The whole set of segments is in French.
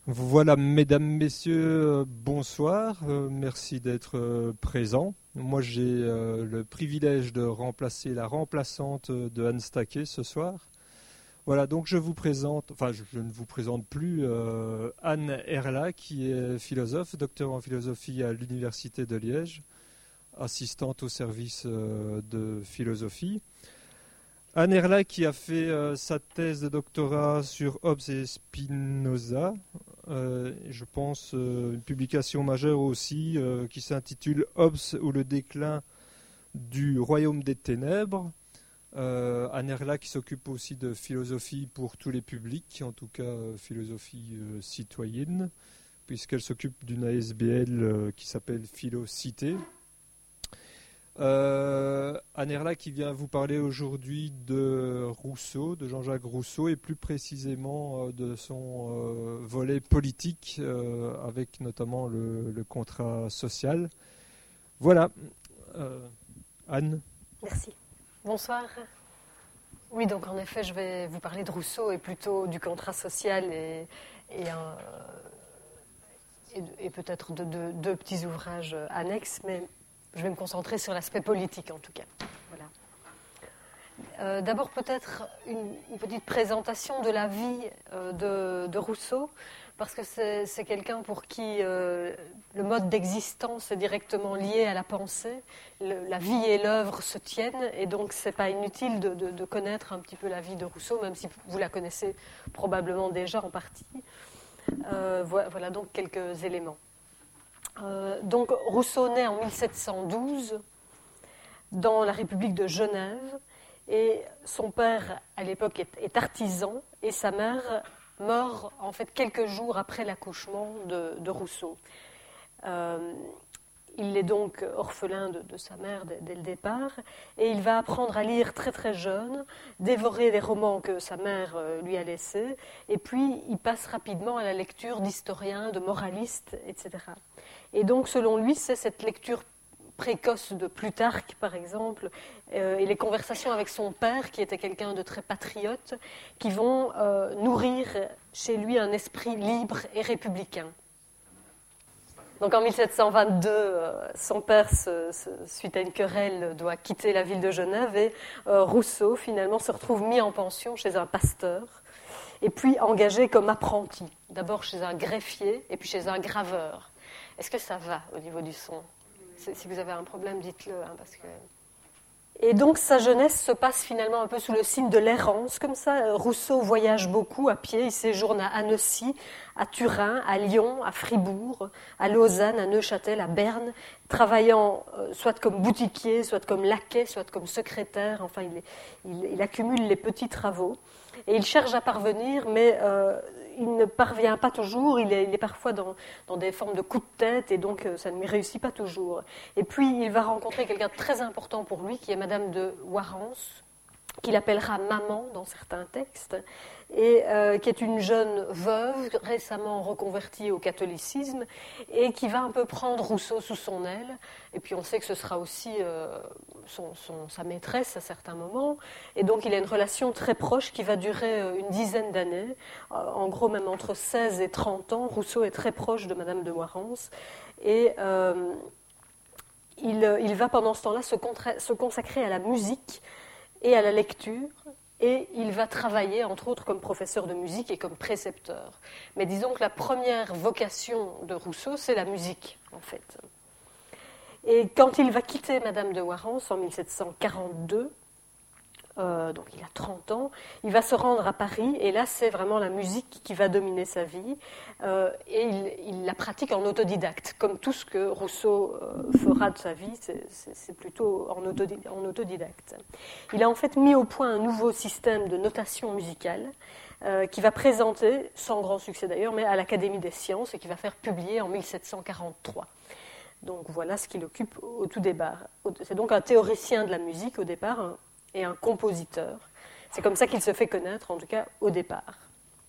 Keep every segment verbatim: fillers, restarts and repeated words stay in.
Voilà, mesdames, messieurs, euh, bonsoir. Euh, merci d'être euh, présents. Moi, j'ai euh, le privilège de remplacer la remplaçante de Anne Staquet ce soir. Voilà, donc je vous présente, enfin, je, je ne vous présente plus euh, Anne Herla, qui est philosophe, docteur en philosophie à l'Université de Liège, assistante au service euh, de philosophie. Anne Herla qui a fait euh, sa thèse de doctorat sur Hobbes et Spinoza, euh, je pense euh, une publication majeure aussi euh, qui s'intitule Hobbes ou le déclin du royaume des ténèbres. Euh, Anne Herla qui s'occupe aussi de philosophie pour tous les publics, en tout cas euh, philosophie euh, citoyenne, puisqu'elle s'occupe d'une A S B L euh, qui s'appelle Philocité. Euh, Anne Herla qui vient vous parler aujourd'hui de Rousseau, de Jean-Jacques Rousseau, et plus précisément euh, de son euh, volet politique, euh, avec notamment le, le contrat social. Voilà. Euh, Anne. Merci. Bonsoir. Oui, donc en effet, je vais vous parler de Rousseau et plutôt du contrat social et, et, un, et, et peut-être de deux petits ouvrages annexes, mais je vais me concentrer sur l'aspect politique en tout cas. Voilà. Euh, d'abord peut-être une, une petite présentation de la vie euh, de, de Rousseau, parce que c'est, c'est quelqu'un pour qui euh, le mode d'existence est directement lié à la pensée. Le, la vie et l'œuvre se tiennent, et donc c'est pas inutile de, de, de connaître un petit peu la vie de Rousseau, même si vous la connaissez probablement déjà en partie. Euh, voilà, voilà donc quelques éléments. Euh, donc Rousseau naît en mille sept cent douze dans la République de Genève, et son père à l'époque est, est artisan et sa mère meurt en fait quelques jours après l'accouchement de, de Rousseau. Euh, il est donc orphelin de, de sa mère dès, dès le départ, et il va apprendre à lire très très jeune, dévorer les romans que sa mère lui a laissés, et puis il passe rapidement à la lecture d'historiens, de moralistes, et cetera. Et donc selon lui, c'est cette lecture précoce de Plutarque, par exemple, euh, et les conversations avec son père, qui était quelqu'un de très patriote, qui vont euh, nourrir chez lui un esprit libre et républicain. Donc en mille sept cent vingt-deux, euh, son père, se, se, suite à une querelle, doit quitter la ville de Genève, et euh, Rousseau, finalement, se retrouve mis en pension chez un pasteur, et puis engagé comme apprenti, d'abord chez un greffier, et puis chez un graveur. Est-ce que ça va au niveau du son ? Si vous avez un problème, dites-le. Hein, parce que... Et donc, sa jeunesse se passe finalement un peu sous le signe de l'errance. Comme ça, Rousseau voyage beaucoup à pied. Il séjourne à Annecy, à Turin, à Lyon, à Fribourg, à Lausanne, à Neuchâtel, à Berne, travaillant euh, soit comme boutiquier, soit comme laquais, soit comme secrétaire. Enfin, il, est, il, il accumule les petits travaux. Et il cherche à parvenir, mais euh, il ne parvient pas toujours. Il est, il est parfois dans, dans des formes de coups de tête, et donc euh, ça ne lui réussit pas toujours. Et puis, il va rencontrer quelqu'un de très important pour lui, qui est Madame de Warrens, qu'il appellera maman dans certains textes, et euh, qui est une jeune veuve récemment reconvertie au catholicisme, et qui va un peu prendre Rousseau sous son aile. Et puis on sait que ce sera aussi euh, son, son, sa maîtresse à certains moments, et donc il a une relation très proche qui va durer une dizaine d'années, en gros même entre seize et trente ans. Rousseau est très proche de Madame de Warrens, et euh, il, il va pendant ce temps-là se, contra- se consacrer à la musique et à la lecture, et il va travailler, entre autres, comme professeur de musique et comme précepteur. Mais disons que la première vocation de Rousseau, c'est la musique, en fait. Et quand il va quitter Madame de Warrens en mille sept cent quarante-deux, euh, donc il a trente ans, il va se rendre à Paris, et là, c'est vraiment la musique qui va dominer sa vie, euh, et il, il la pratique en autodidacte, comme tout ce que Rousseau euh, fera de sa vie, c'est, c'est, c'est plutôt en, autodidacte, en autodidacte. Il a en fait mis au point un nouveau système de notation musicale, euh, qui va présenter, sans grand succès d'ailleurs, mais à l'Académie des sciences, et qui va faire publier en mille sept cent quarante-trois. Donc voilà ce qu'il occupe au tout départ. C'est donc un théoricien de la musique au départ, hein, et un compositeur. C'est comme ça qu'il se fait connaître, en tout cas au départ.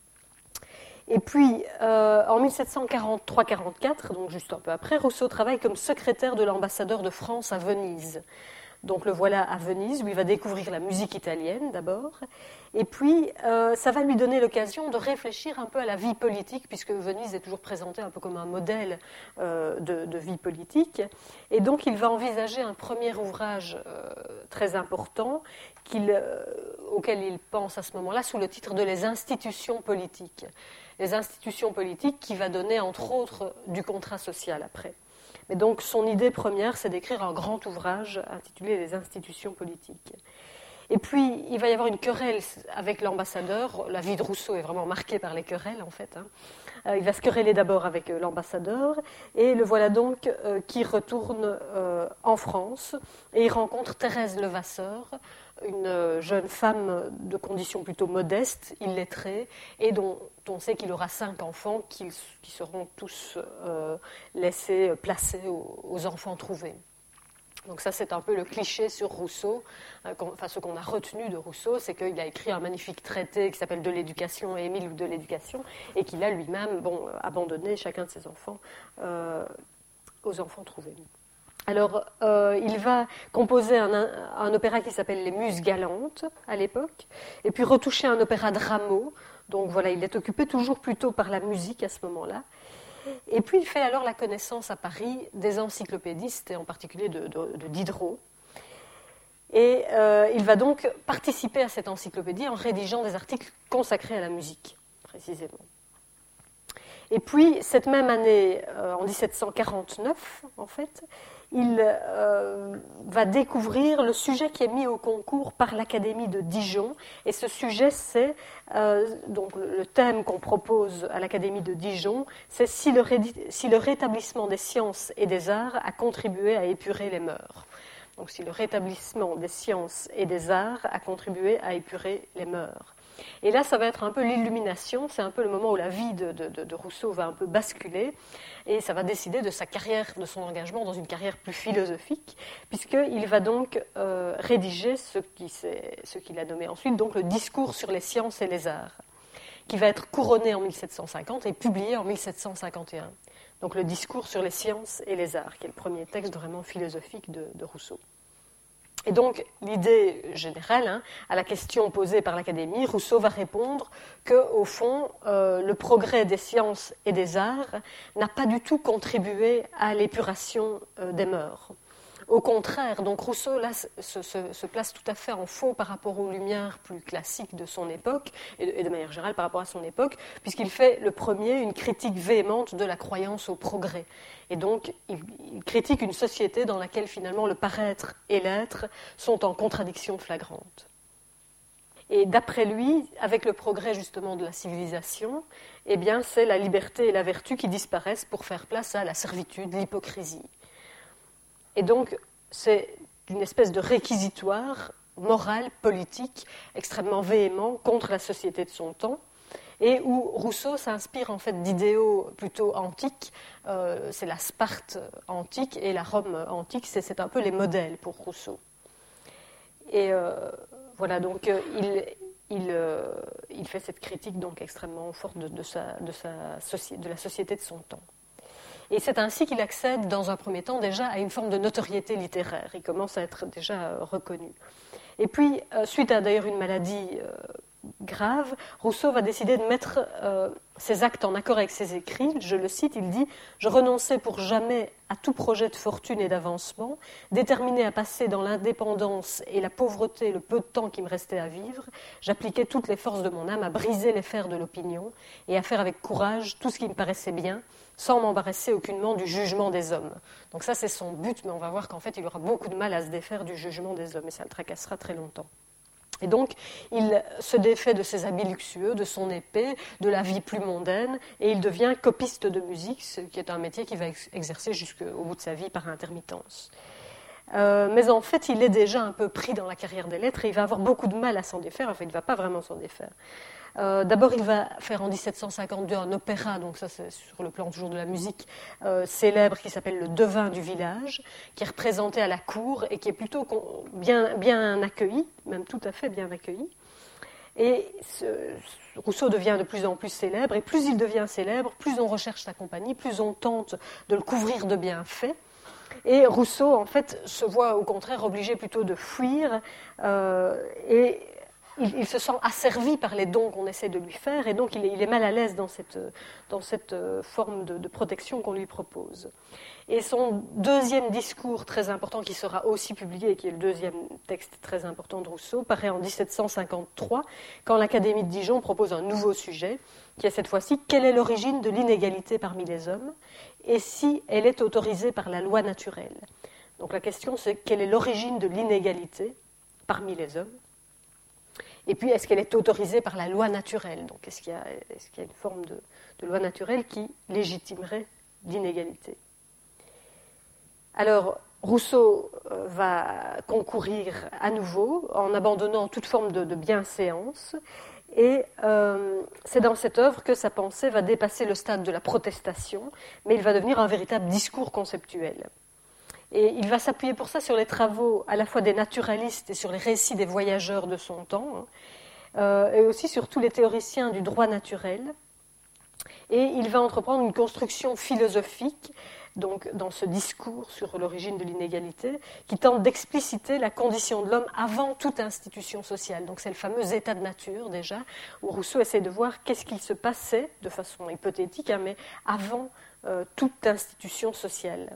Et puis, euh, en mille sept cent quarante-trois quarante-quatre, donc juste un peu après, Rousseau travaille comme secrétaire de l'ambassadeur de France à Venise. Donc le voilà à Venise, où il va découvrir la musique italienne d'abord. Et puis, euh, ça va lui donner l'occasion de réfléchir un peu à la vie politique, puisque Venise est toujours présentée un peu comme un modèle euh, de, de vie politique. Et donc, il va envisager un premier ouvrage euh, très important qu'il, euh, auquel il pense à ce moment-là sous le titre de « Les institutions politiques ». Les institutions politiques qui va donner, entre autres, du contrat social après. Mais donc, son idée première, c'est d'écrire un grand ouvrage intitulé « Les institutions politiques ». Et puis, il va y avoir une querelle avec l'ambassadeur. La vie de Rousseau est vraiment marquée par les querelles, en fait. Hein. Il va se quereller d'abord avec l'ambassadeur, et le voilà donc euh, qui retourne euh, en France, et il rencontre Thérèse Levasseur, une jeune femme de conditions plutôt modestes, illettrée, et dont on sait qu'il aura cinq enfants qui, qui seront tous euh, laissés, placés aux, aux enfants trouvés. Donc ça, c'est un peu le cliché sur Rousseau. Enfin, ce qu'on a retenu de Rousseau, c'est qu'il a écrit un magnifique traité qui s'appelle « De l'éducation » et « Émile de l'éducation », et qu'il a lui-même bon, abandonné chacun de ses enfants euh, aux enfants trouvés. Alors, euh, il va composer un, un opéra qui s'appelle « Les Muses galantes » à l'époque, et puis retoucher un opéra de Rameau. Donc voilà, il est occupé toujours plutôt par la musique à ce moment-là. Et puis il fait alors la connaissance à Paris des encyclopédistes, et en particulier de, de, de Diderot. Et euh, il va donc participer à cette encyclopédie en rédigeant des articles consacrés à la musique, précisément. Et puis, cette même année, euh, en dix-sept cent quarante-neuf, en fait, il euh, va découvrir le sujet qui est mis au concours par l'Académie de Dijon. Et ce sujet, c'est, euh, donc le thème qu'on propose à l'Académie de Dijon, c'est si le, ré- si le rétablissement des sciences et des arts a contribué à épurer les mœurs. Donc si le rétablissement des sciences et des arts a contribué à épurer les mœurs. Et là, ça va être un peu l'illumination, c'est un peu le moment où la vie de, de, de Rousseau va un peu basculer, et ça va décider de sa carrière, de son engagement dans une carrière plus philosophique, puisqu'il va donc euh, rédiger ce, qui ce qu'il a nommé ensuite, donc le discours sur les sciences et les arts, qui va être couronné en mille sept cent cinquante et publié en mille sept cent cinquante et un. Donc le discours sur les sciences et les arts, qui est le premier texte vraiment philosophique de, de Rousseau. Et donc, l'idée générale, hein, à la question posée par l'Académie, Rousseau va répondre qu'au fond, euh, le progrès des sciences et des arts n'a pas du tout contribué à l'épuration euh, des mœurs. Au contraire, donc Rousseau là, se, se, se place tout à fait en faux par rapport aux Lumières plus classiques de son époque, et de, et de manière générale par rapport à son époque, puisqu'il fait le premier une critique véhémente de la croyance au progrès. Et donc, il, il critique une société dans laquelle finalement le paraître et l'être sont en contradiction flagrante. Et d'après lui, avec le progrès justement de la civilisation, eh bien, c'est la liberté et la vertu qui disparaissent pour faire place à la servitude, l'hypocrisie. Et donc, c'est une espèce de réquisitoire moral, politique, extrêmement véhément contre la société de son temps, et où Rousseau s'inspire en fait d'idéaux plutôt antiques. Euh, c'est la Sparte antique et la Rome antique, c'est, c'est un peu les modèles pour Rousseau. Et euh, voilà, donc euh, il, il, euh, il fait cette critique donc extrêmement forte de, de, sa, de, sa soci- de la société de son temps. Et c'est ainsi qu'il accède, dans un premier temps, déjà à une forme de notoriété littéraire. Il commence à être déjà reconnu. Et puis, euh, suite à d'ailleurs une maladie euh, grave, Rousseau va décider de mettre euh, ses actes en accord avec ses écrits. Je le cite, il dit « Je renonçais pour jamais à tout projet de fortune et d'avancement, déterminé à passer dans l'indépendance et la pauvreté le peu de temps qui me restait à vivre, j'appliquais toutes les forces de mon âme à briser les fers de l'opinion et à faire avec courage tout ce qui me paraissait bien, sans m'embarrasser aucunement du jugement des hommes. » Donc ça, c'est son but, mais on va voir qu'en fait, il aura beaucoup de mal à se défaire du jugement des hommes, et ça le tracassera très longtemps. Et donc, il se défait de ses habits luxueux, de son épée, de la vie plus mondaine, et il devient copiste de musique, ce qui est un métier qu'il va exercer jusqu'au bout de sa vie par intermittence. Euh, mais en fait, il est déjà un peu pris dans la carrière des lettres, et il va avoir beaucoup de mal à s'en défaire, enfin, il ne va pas vraiment s'en défaire. Euh, d'abord, il va faire en dix-sept cent cinquante-deux un opéra, donc ça c'est sur le plan toujours de la musique, euh, célèbre, qui s'appelle Le Devin du village, qui est représenté à la cour et qui est plutôt bien, bien accueilli, même tout à fait bien accueilli. Et ce, Rousseau devient de plus en plus célèbre, et plus il devient célèbre, plus on recherche sa compagnie, plus on tente de le couvrir de bienfaits. Et Rousseau, en fait, se voit au contraire obligé plutôt de fuir, euh, et il, il se sent asservi par les dons qu'on essaie de lui faire, et donc il est, il est mal à l'aise dans cette, dans cette forme de, de protection qu'on lui propose. Et son deuxième discours très important, qui sera aussi publié, et qui est le deuxième texte très important de Rousseau, paraît en dix-sept cent cinquante-trois, quand l'Académie de Dijon propose un nouveau sujet, qui est cette fois-ci « Quelle est l'origine de l'inégalité parmi les hommes et si elle est autorisée par la loi naturelle ?» Donc la question c'est « Quelle est l'origine de l'inégalité parmi les hommes ?» Et puis, est-ce qu'elle est autorisée par la loi naturelle ? Donc, est-ce qu'il y a, est-ce qu'il y a une forme de, de loi naturelle qui légitimerait l'inégalité ? Alors, Rousseau va concourir à nouveau en abandonnant toute forme de, de bienséance, et euh, c'est dans cette œuvre que sa pensée va dépasser le stade de la protestation, mais il va devenir un véritable discours conceptuel. Et il va s'appuyer pour ça sur les travaux à la fois des naturalistes et sur les récits des voyageurs de son temps, euh, et aussi sur tous les théoriciens du droit naturel. Et il va entreprendre une construction philosophique, donc dans ce discours sur l'origine de l'inégalité, qui tente d'expliciter la condition de l'homme avant toute institution sociale. Donc c'est le fameux état de nature, déjà, où Rousseau essaie de voir qu'est-ce qu'il se passait, de façon hypothétique, hein, mais avant euh, toute institution sociale.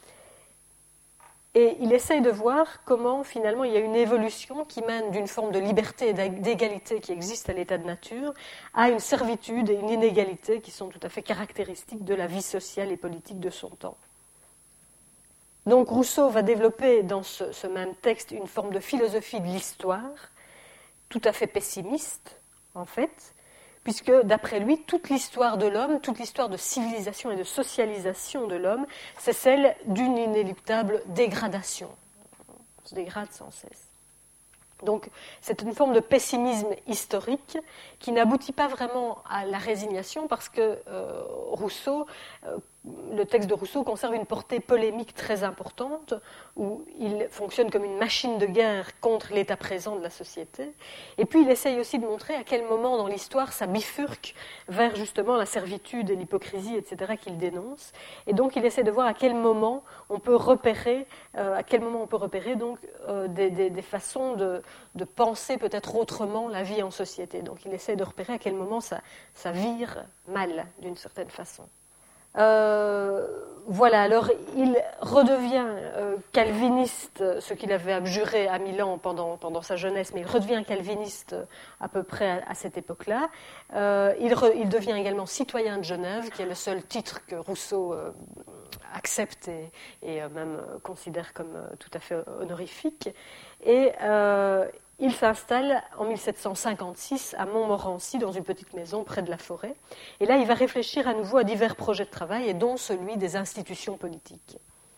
Et il essaye de voir comment, finalement, il y a une évolution qui mène d'une forme de liberté et d'égalité qui existe à l'état de nature à une servitude et une inégalité qui sont tout à fait caractéristiques de la vie sociale et politique de son temps. Donc Rousseau va développer dans ce, ce même texte une forme de philosophie de l'histoire, tout à fait pessimiste, en fait, puisque, d'après lui, toute l'histoire de l'homme, toute l'histoire de civilisation et de socialisation de l'homme, c'est celle d'une inéluctable dégradation. On se dégrade sans cesse. Donc, c'est une forme de pessimisme historique qui n'aboutit pas vraiment à la résignation, parce que euh, Rousseau, euh, le texte de Rousseau conserve une portée polémique très importante, où il fonctionne comme une machine de guerre contre l'état présent de la société. Et puis, il essaye aussi de montrer à quel moment dans l'histoire ça bifurque vers justement la servitude et l'hypocrisie, et cetera, qu'il dénonce. Et donc, il essaie de voir à quel moment on peut repérer, euh, à quel moment on peut repérer donc euh, des, des, des façons de de penser peut-être autrement la vie en société. Donc il essaie de repérer à quel moment ça, ça vire mal, d'une certaine façon. Euh, voilà, alors il redevient euh, calviniste, ce qu'il avait abjuré à Milan pendant, pendant sa jeunesse, mais il redevient calviniste à peu près à, à cette époque-là. Euh, il, re, il devient également citoyen de Genève, qui est le seul titre que Rousseau euh, accepte et, et euh, même euh, considère comme euh, tout à fait honorifique. Et euh, il s'installe en mille sept cent cinquante-six à Montmorency, dans une petite maison près de la forêt. Et là, il va réfléchir à nouveau à divers projets de travail, et dont celui des institutions politiques.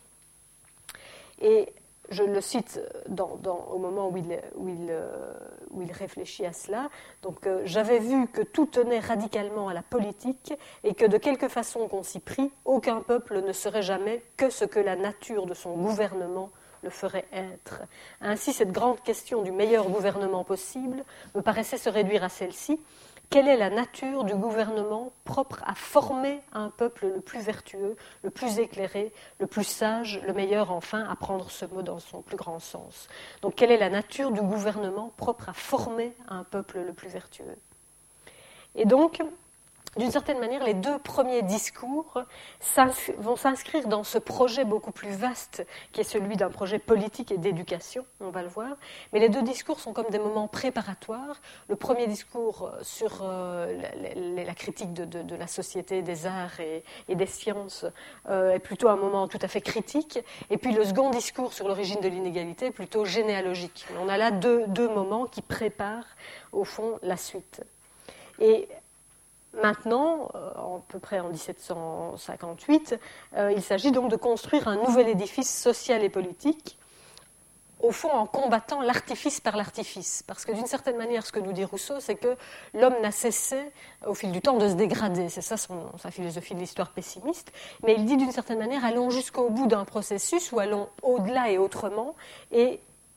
Et je le cite dans, dans, au moment où il, où, il, où il réfléchit à cela. Donc, euh, j'avais vu que tout tenait radicalement à la politique, et que de quelque façon qu'on s'y prit, aucun peuple ne serait jamais que ce que la nature de son gouvernement le ferait être. Ainsi, cette grande question du meilleur gouvernement possible me paraissait se réduire à celle-ci. Quelle est la nature du gouvernement propre à former un peuple le plus vertueux, le plus éclairé, le plus sage, le meilleur, enfin, à prendre ce mot dans son plus grand sens. Donc, quelle est la nature du gouvernement propre à former un peuple le plus vertueux ? Et donc, d'une certaine manière, les deux premiers discours vont s'inscrire dans ce projet beaucoup plus vaste qui est celui d'un projet politique et d'éducation, on va le voir. Mais les deux discours sont comme des moments préparatoires. Le premier discours sur euh, la, la critique de, de, de la société, des arts et, et des sciences euh, est plutôt un moment tout à fait critique. Et puis le second discours sur l'origine de l'inégalité est plutôt généalogique. On a là deux, deux moments qui préparent au fond la suite. Et maintenant, à peu près en dix-sept cent cinquante-huit, euh, il s'agit donc de construire un nouvel édifice social et politique, au fond en combattant l'artifice par l'artifice. Parce que d'une certaine manière, ce que nous dit Rousseau, c'est que l'homme n'a cessé, au fil du temps, de se dégrader. C'est ça son, sa philosophie de l'histoire pessimiste. Mais il dit d'une certaine manière, allons jusqu'au bout d'un processus, ou allons au-delà et autrement, et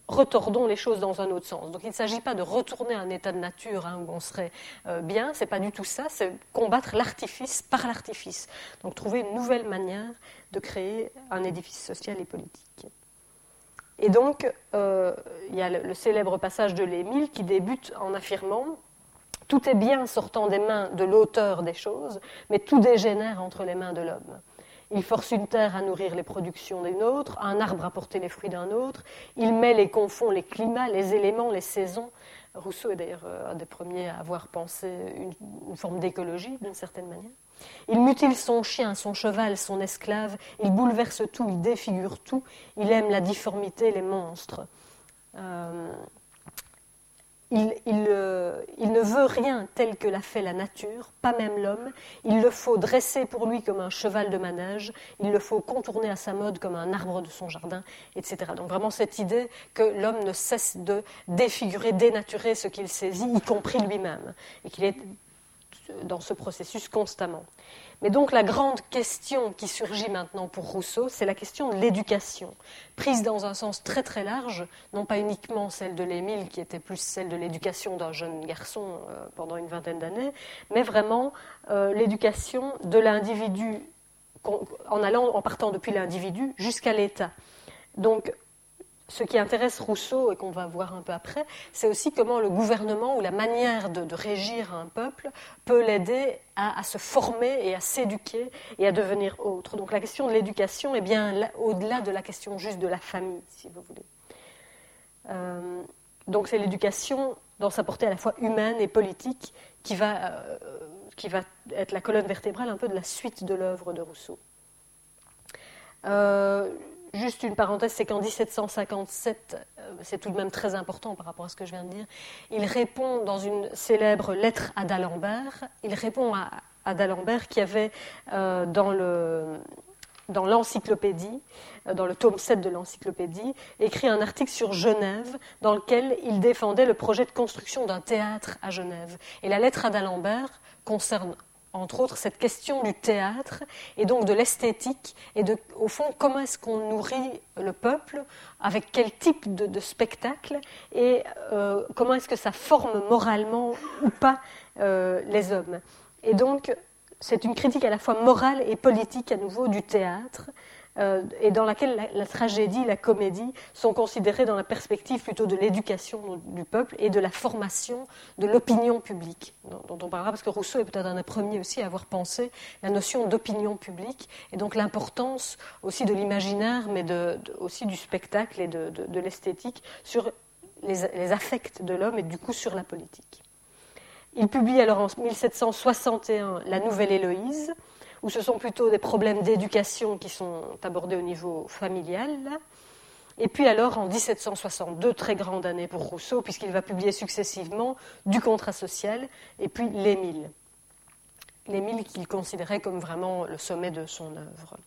retordons les choses dans un autre sens. Donc il ne s'agit pas de retourner à un état de nature hein, où on serait euh, bien, ce n'est pas du tout ça, c'est combattre l'artifice par l'artifice. Donc trouver une nouvelle manière de créer un édifice social et politique. Et donc, euh, il y a le, le célèbre passage de l'Émile qui débute en affirmant « Tout est bien sortant des mains de l'auteur des choses, mais tout dégénère entre les mains de l'homme. Il force une terre à nourrir les productions d'une autre, un arbre à porter les fruits d'un autre. Il mêle et confond les climats, les éléments, les saisons. » Rousseau est d'ailleurs un des premiers à avoir pensé une, une forme d'écologie, d'une certaine manière. Il mutile son chien, son cheval, son esclave. Il bouleverse tout, il défigure tout. Il aime la difformité, les monstres. Euh, Il, il, euh, il ne veut rien tel que l'a fait la nature, pas même l'homme. Il le faut dresser pour lui comme un cheval de manège, il le faut contourner à sa mode comme un arbre de son jardin, et cetera. Donc vraiment cette idée que l'homme ne cesse de défigurer, dénaturer ce qu'il saisit, y compris lui-même, et qu'il est dans ce processus constamment. Mais donc la grande question qui surgit maintenant pour Rousseau, c'est la question de l'éducation, prise dans un sens très très large, non pas uniquement celle de l'Émile, qui était plus celle de l'éducation d'un jeune garçon euh, pendant une vingtaine d'années, mais vraiment euh, l'éducation de l'individu, en allant, en partant depuis l'individu jusqu'à l'État. Donc ce qui intéresse Rousseau, et qu'on va voir un peu après, c'est aussi comment le gouvernement ou la manière de, de régir un peuple peut l'aider à, à se former et à s'éduquer et à devenir autre. Donc la question de l'éducation est bien là, au-delà de la question juste de la famille, si vous voulez. Euh, donc c'est l'éducation dans sa portée à la fois humaine et politique qui va, euh, qui va être la colonne vertébrale un peu de la suite de l'œuvre de Rousseau. Euh, Juste une parenthèse, c'est qu'en dix-sept cent cinquante-sept, c'est tout de même très important par rapport à ce que je viens de dire, il répond dans une célèbre lettre à d'Alembert, il répond à, à d'Alembert qui avait euh, dans, le, dans l'encyclopédie, dans le tome sept de l'encyclopédie, écrit un article sur Genève dans lequel il défendait le projet de construction d'un théâtre à Genève. Et la lettre à d'Alembert concerne entre autres, cette question du théâtre et donc de l'esthétique et de, au fond, comment est-ce qu'on nourrit le peuple, avec quel type de, de spectacle et euh, comment est-ce que ça forme moralement ou pas euh, les hommes. Et donc, c'est une critique à la fois morale et politique à nouveau du théâtre, euh, et dans laquelle la, la tragédie, la comédie sont considérées dans la perspective plutôt de l'éducation du peuple et de la formation de l'opinion publique, dont, dont on parlera, parce que Rousseau est peut-être un des premiers aussi à avoir pensé la notion d'opinion publique, et donc l'importance aussi de l'imaginaire, mais de, de, aussi du spectacle et de, de, de l'esthétique sur les, les affects de l'homme et du coup sur la politique. Il publie alors en mille sept cent soixante et un La Nouvelle Héloïse, où ce sont plutôt des problèmes d'éducation qui sont abordés au niveau familial. Et puis alors, en dix-sept cent soixante-deux, très grande année pour Rousseau, puisqu'il va publier successivement Du Contrat social et puis L'Émile. L'Émile qu'il considérait comme vraiment le sommet de son œuvre.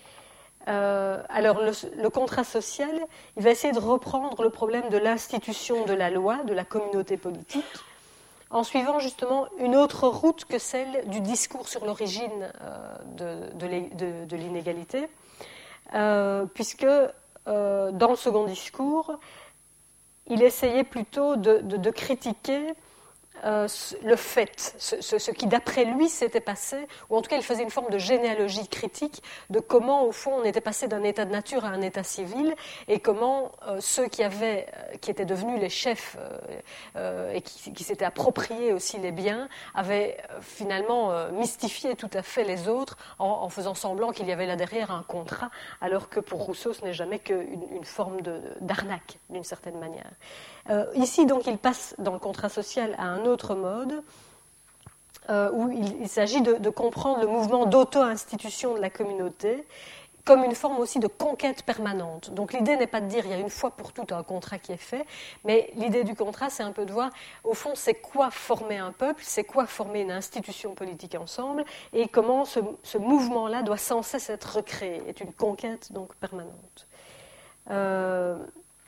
Euh, alors, le, le contrat social, il va essayer de reprendre le problème de l'institution de la loi, de la communauté politique, en suivant justement une autre route que celle du discours sur l'origine euh, de, de, de, de l'inégalité, euh, puisque euh, dans le second discours, il essayait plutôt de, de, de critiquer euh, le fait, ce, ce, ce qui d'après lui s'était passé, ou en tout cas il faisait une forme de généalogie critique de comment au fond on était passé d'un état de nature à un état civil, et comment euh, ceux qui avaient, qui étaient devenus les chefs euh, euh, et qui, qui s'étaient appropriés aussi les biens, avaient euh, finalement euh, mystifié tout à fait les autres en, en faisant semblant qu'il y avait là derrière un contrat, alors que pour Rousseau ce n'est jamais qu'une une forme de, d'arnaque d'une certaine manière. Euh, ici donc il passe dans le contrat social à un autre mode, euh, où il, il s'agit de, de comprendre le mouvement d'auto-institution de la communauté comme une forme aussi de conquête permanente. Donc l'idée n'est pas de dire il y a une fois pour toutes un contrat qui est fait, mais l'idée du contrat, c'est un peu de voir, au fond, c'est quoi former un peuple, c'est quoi former une institution politique ensemble, et comment ce, ce mouvement-là doit sans cesse être recréé, est une conquête donc permanente. Euh,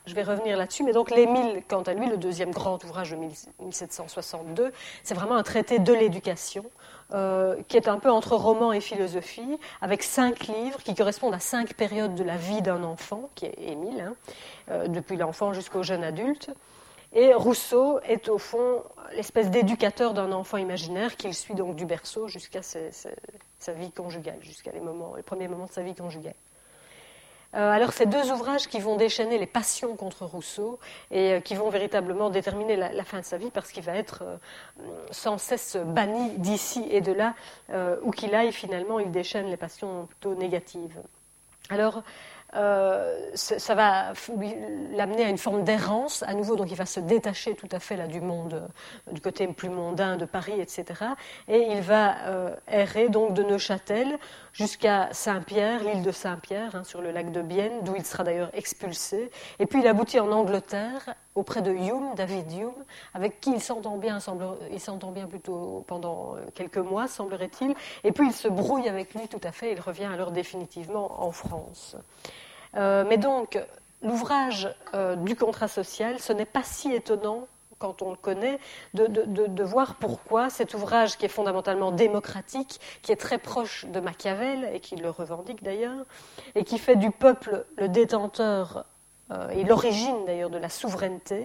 Je vais revenir là-dessus, mais donc l'Émile, quant à lui, le deuxième grand ouvrage de mille sept cent soixante-deux, c'est vraiment un traité de l'éducation, euh, qui est un peu entre roman et philosophie, avec cinq livres qui correspondent à cinq périodes de la vie d'un enfant, qui est Émile, hein, euh, depuis l'enfant jusqu'au jeune adulte. Et Rousseau est au fond l'espèce d'éducateur d'un enfant imaginaire qu'il suit donc du berceau jusqu'à sa, sa, sa vie conjugale, jusqu'à les, moments, les premiers moments de sa vie conjugale. Euh, alors, ces deux ouvrages qui vont déchaîner les passions contre Rousseau et euh, qui vont véritablement déterminer la, la fin de sa vie, parce qu'il va être euh, sans cesse banni d'ici et de là, euh, où qu'il aille, finalement, il déchaîne les passions plutôt négatives. Alors, euh, ça va l'amener à une forme d'errance, à nouveau, donc il va se détacher tout à fait là, du monde, euh, du côté plus mondain de Paris, et cetera. Et il va euh, errer donc de Neuchâtel jusqu'à Saint-Pierre, l'île de Saint-Pierre, hein, sur le lac de Bienne, d'où il sera d'ailleurs expulsé. Et puis il aboutit en Angleterre, auprès de Hume, David Hume, avec qui il s'entend bien, semble, il s'entend bien plutôt pendant quelques mois, semblerait-il. Et puis il se brouille avec lui tout à fait, il revient alors définitivement en France. Euh, mais donc, l'ouvrage euh, du contrat social, ce n'est pas si étonnant, quand on le connaît, de, de, de, de voir pourquoi cet ouvrage qui est fondamentalement démocratique, qui est très proche de Machiavel, et qui le revendique d'ailleurs, et qui fait du peuple le détenteur euh, et l'origine d'ailleurs de la souveraineté,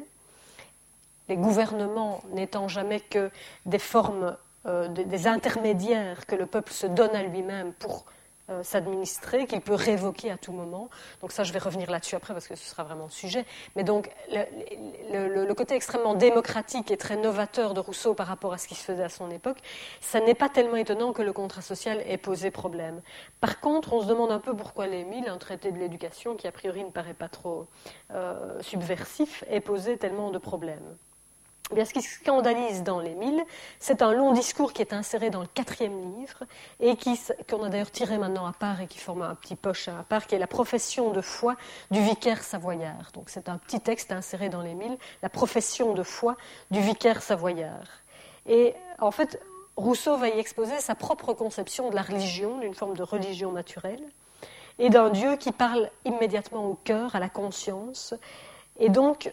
les gouvernements n'étant jamais que des formes, euh, des, des intermédiaires que le peuple se donne à lui-même pour Euh, s'administrer, qu'il peut révoquer à tout moment. Donc ça, je vais revenir là-dessus après parce que ce sera vraiment le sujet. Mais donc, le, le, le côté extrêmement démocratique et très novateur de Rousseau par rapport à ce qui se faisait à son époque, ça n'est pas tellement étonnant que le contrat social ait posé problème. Par contre, on se demande un peu pourquoi l'Émile, un traité de l'éducation qui a priori ne paraît pas trop euh, subversif, ait posé tellement de problèmes. Eh bien, ce qui scandalise dans l'Émile, c'est un long discours qui est inséré dans le quatrième livre et qui, qu'on a d'ailleurs tiré maintenant à part et qui forme un petit poche à part, qui est la profession de foi du vicaire savoyard. Donc c'est un petit texte inséré dans l'Émile, la profession de foi du vicaire savoyard. Et en fait, Rousseau va y exposer sa propre conception de la religion, d'une forme de religion naturelle, et d'un Dieu qui parle immédiatement au cœur, à la conscience, et donc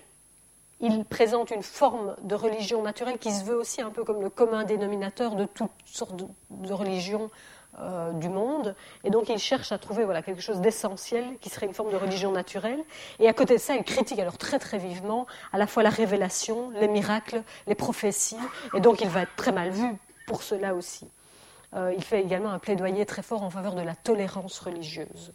il présente une forme de religion naturelle qui se veut aussi un peu comme le commun dénominateur de toutes sortes de, de religions euh, du monde. Et donc il cherche à trouver voilà, quelque chose d'essentiel qui serait une forme de religion naturelle. Et à côté de ça, il critique alors très très vivement à la fois la révélation, les miracles, les prophéties. Et donc il va être très mal vu pour cela aussi. Euh, il fait également un plaidoyer très fort en faveur de la tolérance religieuse.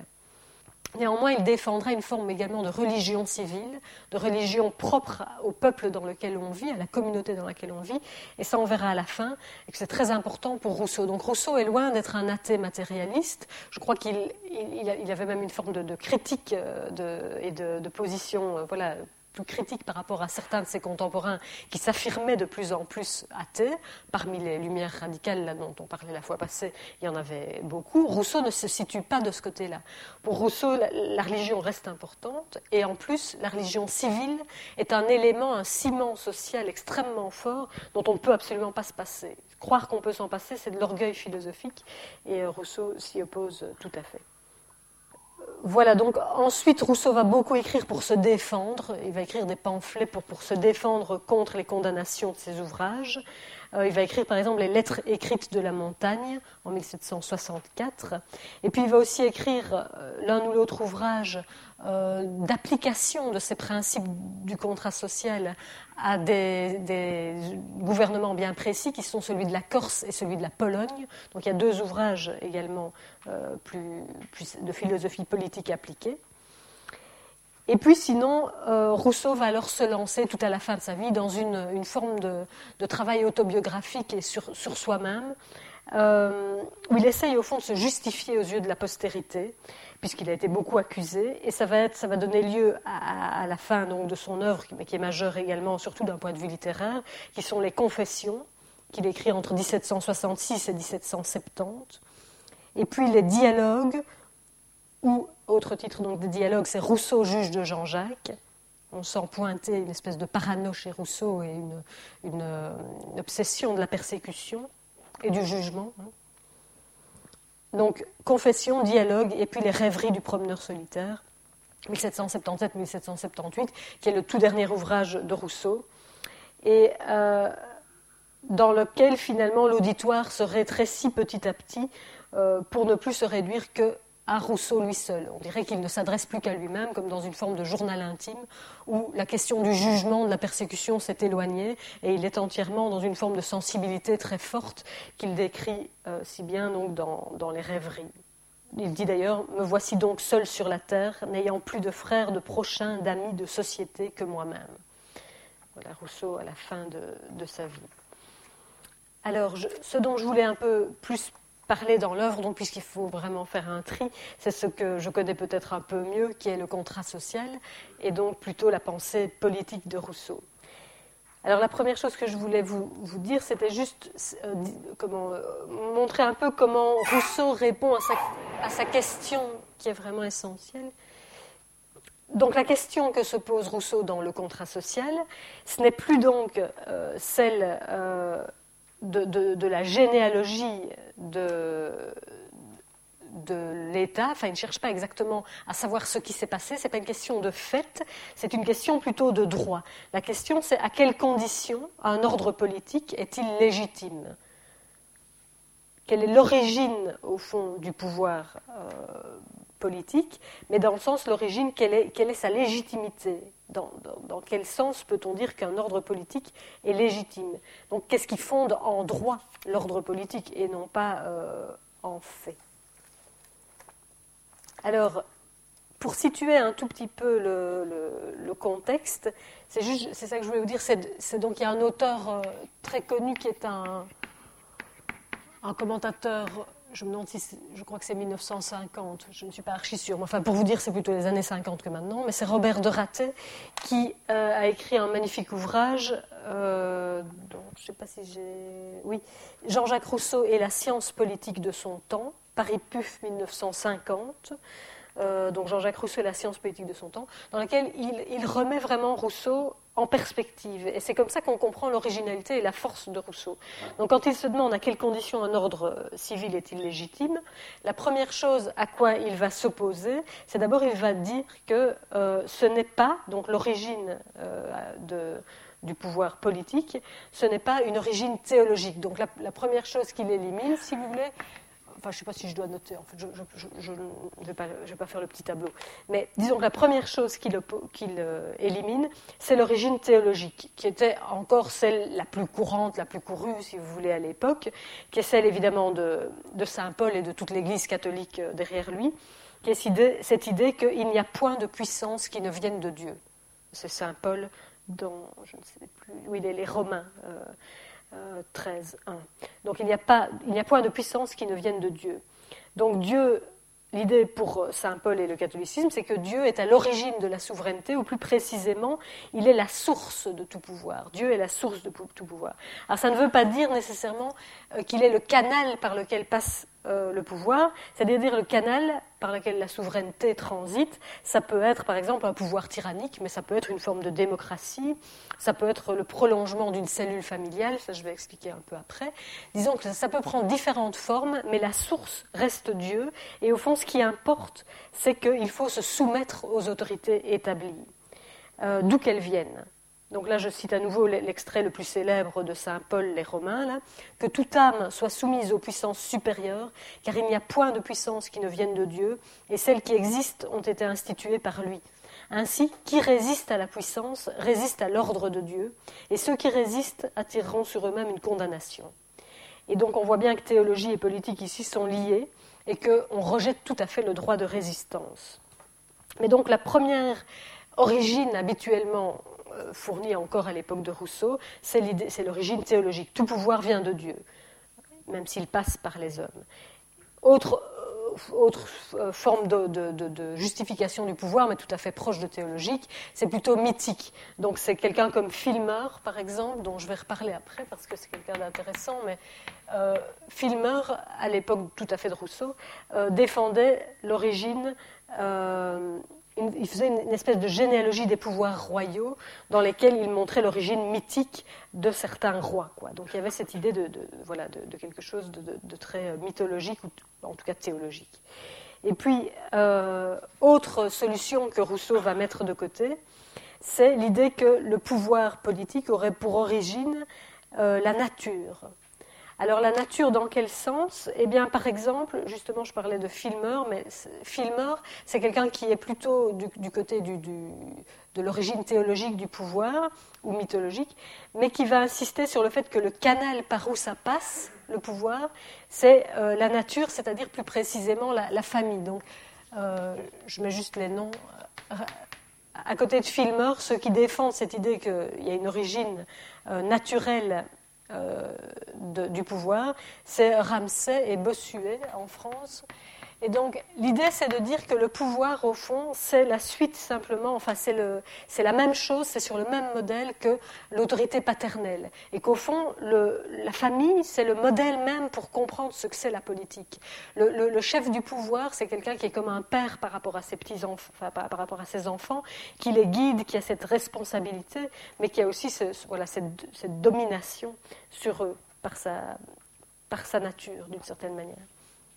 Néanmoins, il défendra une forme également de religion civile, de religion propre au peuple dans lequel on vit, à la communauté dans laquelle on vit, et ça on verra à la fin, et que c'est très important pour Rousseau. Donc Rousseau est loin d'être un athée matérialiste, je crois qu'il il, il avait même une forme de, de critique de, et de, de position, voilà, plus critique par rapport à certains de ses contemporains qui s'affirmaient de plus en plus athées. Parmi les lumières radicales là, dont on parlait la fois passée, il y en avait beaucoup. Rousseau ne se situe pas de ce côté-là. Pour Rousseau, la, la religion reste importante et en plus, la religion civile est un élément, un ciment social extrêmement fort dont on ne peut absolument pas se passer. Croire qu'on peut s'en passer, c'est de l'orgueil philosophique et Rousseau s'y oppose tout à fait. Voilà, donc ensuite Rousseau va beaucoup écrire pour se défendre, il va écrire des pamphlets pour, pour se défendre contre les condamnations de ses ouvrages. Euh, il va écrire par exemple les lettres écrites de la montagne en mille sept cent soixante-quatre, et puis il va aussi écrire euh, l'un ou l'autre ouvrage euh, d'application de ces principes du contrat social à des, des gouvernements bien précis qui sont celui de la Corse et celui de la Pologne. Donc il y a deux ouvrages également euh, plus, plus de philosophie politique appliquée. Et puis sinon, euh, Rousseau va alors se lancer tout à la fin de sa vie dans une, une forme de, de travail autobiographique et sur, sur soi-même, euh, où il essaye au fond de se justifier aux yeux de la postérité, puisqu'il a été beaucoup accusé, et ça va, être, ça va donner lieu à, à la fin donc, de son œuvre, mais qui est majeure également, surtout d'un point de vue littéraire, qui sont les Confessions, qu'il écrit entre dix-sept cent soixante-six et dix-sept cent soixante-dix, et puis les Dialogues, ou, autre titre donc de dialogue, c'est Rousseau, juge de Jean-Jacques. On sent pointer une espèce de parano chez Rousseau et une, une, une obsession de la persécution et du jugement. Donc, confession, dialogue, et puis les rêveries du promeneur solitaire. mille sept cent soixante-dix-sept mille sept cent soixante-dix-huit, qui est le tout dernier ouvrage de Rousseau, et euh, dans lequel finalement l'auditoire se rétrécit petit à petit euh, pour ne plus se réduire que à Rousseau lui seul. On dirait qu'il ne s'adresse plus qu'à lui-même, comme dans une forme de journal intime, où la question du jugement, de la persécution s'est éloignée, et il est entièrement dans une forme de sensibilité très forte qu'il décrit euh, si bien donc, dans, dans les rêveries. Il dit d'ailleurs « Me voici donc seul sur la terre, n'ayant plus de frères, de prochains, d'amis, de société que moi-même. » Voilà Rousseau à la fin de, de sa vie. Alors, je, ce dont je voulais un peu plus parler dans l'œuvre, donc puisqu'il faut vraiment faire un tri, c'est ce que je connais peut-être un peu mieux, qui est le contrat social, et donc plutôt la pensée politique de Rousseau. Alors la première chose que je voulais vous, vous dire, c'était juste euh, comment, euh, montrer un peu comment Rousseau répond à sa, à sa question qui est vraiment essentielle. Donc la question que se pose Rousseau dans le contrat social, ce n'est plus donc euh, celle euh, de, de, de la généalogie de, de l'État, enfin il ne cherche pas exactement à savoir ce qui s'est passé, ce n'est pas une question de fait, c'est une question plutôt de droit. La question c'est à quelles conditions un ordre politique est-il légitime ? Quelle est l'origine au fond du pouvoir euh, politique, mais dans le sens, l'origine, quelle est, quelle est sa légitimité ? Dans, dans, dans quel sens peut-on dire qu'un ordre politique est légitime ? Donc, qu'est-ce qui fonde en droit l'ordre politique et non pas euh, en fait ? Alors, pour situer un tout petit peu le, le, le contexte, c'est, juste, c'est ça que je voulais vous dire, c'est, c'est donc il y a un auteur euh, très connu qui est un, un commentateur. Je me demande si c'est, je crois que c'est mille neuf cent cinquante, je ne suis pas archi sûre, mais enfin pour vous dire c'est plutôt les années cinquante que maintenant, mais c'est Robert de Ratet qui euh, a écrit un magnifique ouvrage, euh, dont, je ne sais pas si j'ai... Oui, Jean-Jacques Rousseau et la science politique de son temps, Paris P U F mille neuf cent cinquante, euh, donc Jean-Jacques Rousseau et la science politique de son temps, dans laquelle il, il remet vraiment Rousseau en perspective. Et c'est comme ça qu'on comprend l'originalité et la force de Rousseau. Donc quand il se demande à quelles conditions un ordre civil est-il légitime, la première chose à quoi il va s'opposer, c'est d'abord il va dire que euh, ce n'est pas, donc l'origine euh, de, du pouvoir politique, ce n'est pas une origine théologique. Donc la, la première chose qu'il élimine, si vous voulez, enfin je ne sais pas si je dois noter, en fait, je, je, je, je ne vais pas, je vais pas faire le petit tableau. Mais disons que la première chose qu'il, qu'il euh, élimine, c'est l'origine théologique, qui était encore celle la plus courante, la plus courue, si vous voulez, à l'époque, qui est celle évidemment de, de Saint Paul et de toute l'Église catholique derrière lui, qui est cette idée, cette idée qu'il n'y a point de puissance qui ne vienne de Dieu. C'est Saint Paul dans, je ne sais plus, oui, les, les Romains. Euh, treize, un. Donc il n'y a pas, il n'y a point de puissance qui ne vienne de Dieu. Donc Dieu, l'idée pour Saint Paul et le catholicisme, c'est que Dieu est à l'origine de la souveraineté, ou plus précisément, il est la source de tout pouvoir. Dieu est la source de tout pouvoir. Alors ça ne veut pas dire nécessairement qu'il est le canal par lequel passe euh, le pouvoir, c'est-à-dire le canal par lequel la souveraineté transite. Ça peut être par exemple un pouvoir tyrannique, mais ça peut être une forme de démocratie, ça peut être le prolongement d'une cellule familiale, ça je vais expliquer un peu après. Disons que ça peut prendre différentes formes, mais la source reste Dieu, et au fond ce qui importe, c'est qu'il faut se soumettre aux autorités établies, euh, d'où qu'elles viennent. Donc là, je cite à nouveau l'extrait le plus célèbre de Saint Paul, les Romains, là, que toute âme soit soumise aux puissances supérieures, car il n'y a point de puissance qui ne vienne de Dieu, et celles qui existent ont été instituées par lui. Ainsi, qui résiste à la puissance résiste à l'ordre de Dieu, et ceux qui résistent attireront sur eux-mêmes une condamnation. Et donc on voit bien que théologie et politique ici sont liées, et qu'on rejette tout à fait le droit de résistance. Mais donc la première origine habituellement fournie encore à l'époque de Rousseau, c'est, l'idée, c'est l'origine théologique. Tout pouvoir vient de Dieu, même s'il passe par les hommes. Autre, euh, autre euh, forme de, de, de, de justification du pouvoir, mais tout à fait proche de théologique, c'est plutôt mythique. Donc c'est quelqu'un comme Filmer, par exemple, dont je vais reparler après, parce que c'est quelqu'un d'intéressant, mais euh, Filmer, à l'époque tout à fait de Rousseau, euh, défendait l'origine... Euh, Il faisait une espèce de généalogie des pouvoirs royaux dans lesquels il montrait l'origine mythique de certains rois, quoi. Donc il y avait cette idée de, de, voilà, de, de quelque chose de, de, de très mythologique, ou en tout cas théologique. Et puis, euh, autre solution que Rousseau va mettre de côté, c'est l'idée que le pouvoir politique aurait pour origine euh, la nature. Alors la nature dans quel sens ? Eh bien par exemple, justement je parlais de Filmer, mais Filmer c'est quelqu'un qui est plutôt du, du côté du, du, de l'origine théologique du pouvoir, ou mythologique, mais qui va insister sur le fait que le canal par où ça passe, le pouvoir, c'est euh, la nature, c'est-à-dire plus précisément la, la famille. Donc euh, je mets juste les noms. À côté de Filmer, ceux qui défendent cette idée qu'il y a une origine euh, naturelle Euh, de, du pouvoir, c'est Ramsay et Bossuet en France. Et donc l'idée c'est de dire que le pouvoir au fond c'est la suite simplement, enfin c'est, le, c'est la même chose, c'est sur le même modèle que l'autorité paternelle. Et qu'au fond le, la famille c'est le modèle même pour comprendre ce que c'est la politique. Le, le, le chef du pouvoir c'est quelqu'un qui est comme un père par rapport à ses petits-enfants, enfin par, par rapport à ses enfants, qui les guide, qui a cette responsabilité, mais qui a aussi ce, voilà, cette, cette domination sur eux par sa, par sa nature d'une certaine manière.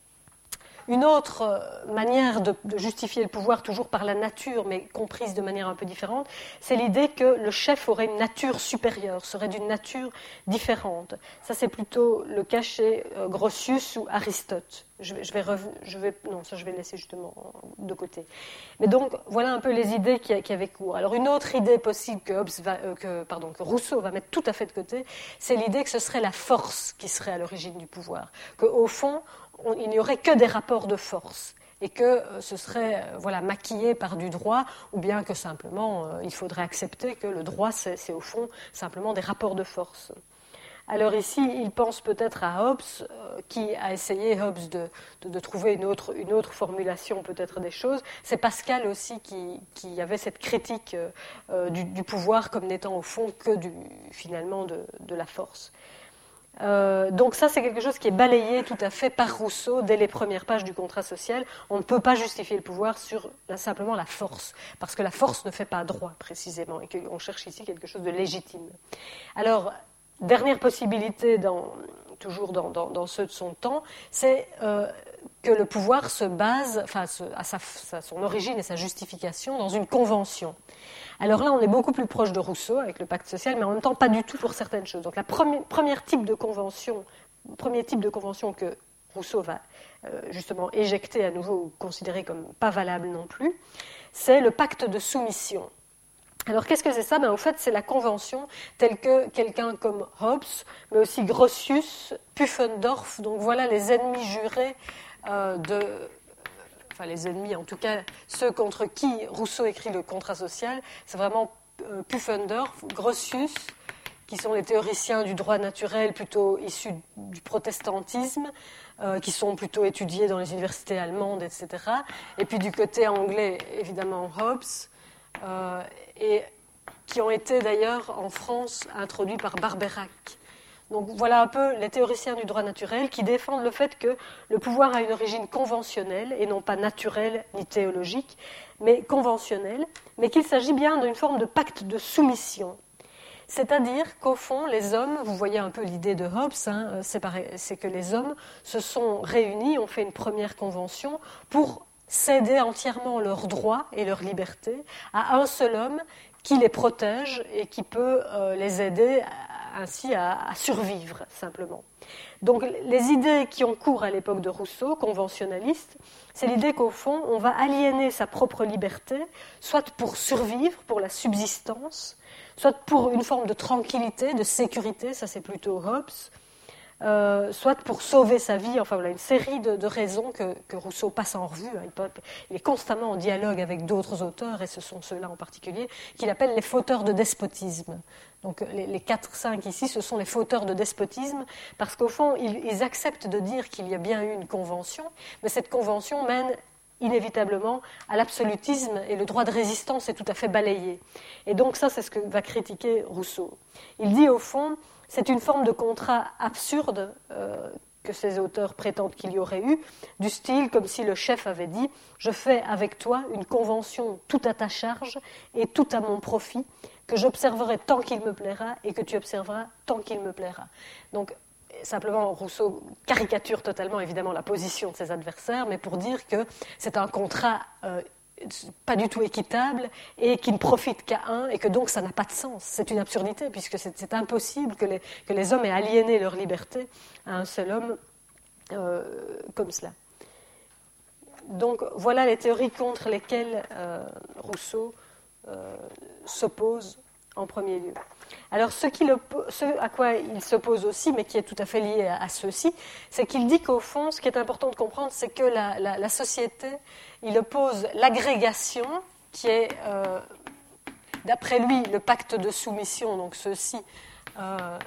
Une autre manière de, de justifier le pouvoir, toujours par la nature, mais comprise de manière un peu différente, c'est l'idée que le chef aurait une nature supérieure, serait d'une nature différente. Ça, c'est plutôt le cas chez euh, Grotius ou Aristote. Je vais, je, vais rev... je vais, non, ça je vais laisser justement de côté. Mais donc, voilà un peu les idées qui, qui avaient cours. Alors, une autre idée possible que, Hobbes va, euh, que, pardon, que Rousseau va mettre tout à fait de côté, c'est l'idée que ce serait la force qui serait à l'origine du pouvoir. Qu'au fond, on, il n'y aurait que des rapports de force et que euh, ce serait euh, voilà, maquillé par du droit, ou bien que simplement, euh, il faudrait accepter que le droit, c'est, c'est au fond simplement des rapports de force. Alors ici, il pense peut-être à Hobbes, euh, qui a essayé, Hobbes, de, de, de trouver une autre, une autre formulation peut-être des choses. C'est Pascal aussi qui, qui avait cette critique euh, du, du pouvoir comme n'étant au fond que du, finalement de, de la force. Euh, donc ça, c'est quelque chose qui est balayé tout à fait par Rousseau dès les premières pages du contrat social. On ne peut pas justifier le pouvoir sur là, simplement la force, parce que la force ne fait pas droit, précisément, et qu'on cherche ici quelque chose de légitime. Alors, dernière possibilité, dans, toujours dans, dans, dans ceux de son temps, c'est euh, que le pouvoir se base, enfin, à sa, sa, son origine et sa justification dans une convention. Alors là, on est beaucoup plus proche de Rousseau avec le pacte social, mais en même temps pas du tout pour certaines choses. Donc, la première, première type de convention, premier type de convention que Rousseau va euh, justement éjecter à nouveau ou considérer comme pas valable non plus, c'est le pacte de soumission. Alors, qu'est-ce que c'est ça ? Ben, au fait, c'est la convention telle que quelqu'un comme Hobbes, mais aussi Grotius, Pufendorf, donc voilà les ennemis jurés euh, de... Enfin, les ennemis, en tout cas, ceux contre qui Rousseau écrit le contrat social, c'est vraiment euh, Pufendorf, Grotius, qui sont les théoriciens du droit naturel plutôt issus du protestantisme, euh, qui sont plutôt étudiés dans les universités allemandes, et cetera. Et puis du côté anglais, évidemment, Hobbes, euh, et qui ont été d'ailleurs en France introduits par Barbeyrac. Donc voilà un peu les théoriciens du droit naturel qui défendent le fait que le pouvoir a une origine conventionnelle et non pas naturelle ni théologique, mais conventionnelle, mais qu'il s'agit bien d'une forme de pacte de soumission. C'est-à-dire qu'au fond, les hommes, vous voyez un peu l'idée de Hobbes, hein, c'est, pareil, c'est que les hommes se sont réunis, ont fait une première convention pour céder entièrement leurs droits et leurs libertés à un seul homme qui les protège et qui peut euh, les aider ainsi à, à survivre, simplement. Donc, les idées qui ont cours à l'époque de Rousseau, conventionnalistes, c'est l'idée qu'au fond, on va aliéner sa propre liberté, soit pour survivre, pour la subsistance, soit pour une forme de tranquillité, de sécurité, ça c'est plutôt Hobbes, Euh, soit pour sauver sa vie, enfin voilà, une série de, de raisons que, que Rousseau passe en revue. Il, peut, il est constamment en dialogue avec d'autres auteurs, et ce sont ceux-là en particulier, qu'il appelle les fauteurs de despotisme. Donc les, les quatre cinq ici, ce sont les fauteurs de despotisme, parce qu'au fond, ils, ils acceptent de dire qu'il y a bien eu une convention, mais cette convention mène inévitablement à l'absolutisme, et le droit de résistance est tout à fait balayé. Et donc ça, c'est ce que va critiquer Rousseau. Il dit au fond, c'est une forme de contrat absurde euh, que ces auteurs prétendent qu'il y aurait eu, du style comme si le chef avait dit « Je fais avec toi une convention tout à ta charge et tout à mon profit, que j'observerai tant qu'il me plaira et que tu observeras tant qu'il me plaira. » Donc simplement, Rousseau caricature totalement, évidemment, la position de ses adversaires, mais pour dire que c'est un contrat euh, pas du tout équitable et qui ne profite qu'à un, et que donc ça n'a pas de sens. C'est une absurdité, puisque c'est, c'est impossible que les, que les hommes aient aliéné leur liberté à un seul homme euh, comme cela. Donc voilà les théories contre lesquelles euh, Rousseau euh, s'oppose en premier lieu. Alors ce, qu'il oppo- ce à quoi il s'oppose aussi, mais qui est tout à fait lié à, à ceci, c'est qu'il dit qu'au fond, ce qui est important de comprendre, c'est que la, la, la société, il oppose l'agrégation, qui est, euh, d'après lui, le pacte de soumission, donc ceci, euh,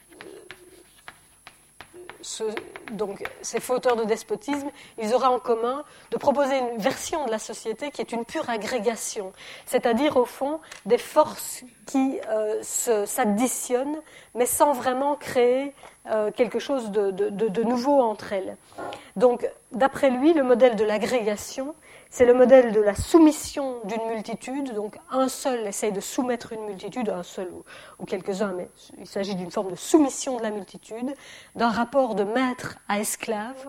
ce, donc ces fauteurs de despotisme, ils auraient en commun de proposer une version de la société qui est une pure agrégation, c'est-à-dire au fond des forces qui euh, se, s'additionnent, mais sans vraiment créer euh, quelque chose de, de, de, de nouveau entre elles. Donc, d'après lui, le modèle de l'agrégation, c'est le modèle de la soumission d'une multitude, donc un seul essaye de soumettre une multitude, un seul ou, ou quelques-uns, mais il s'agit d'une forme de soumission de la multitude, d'un rapport de maître à esclave,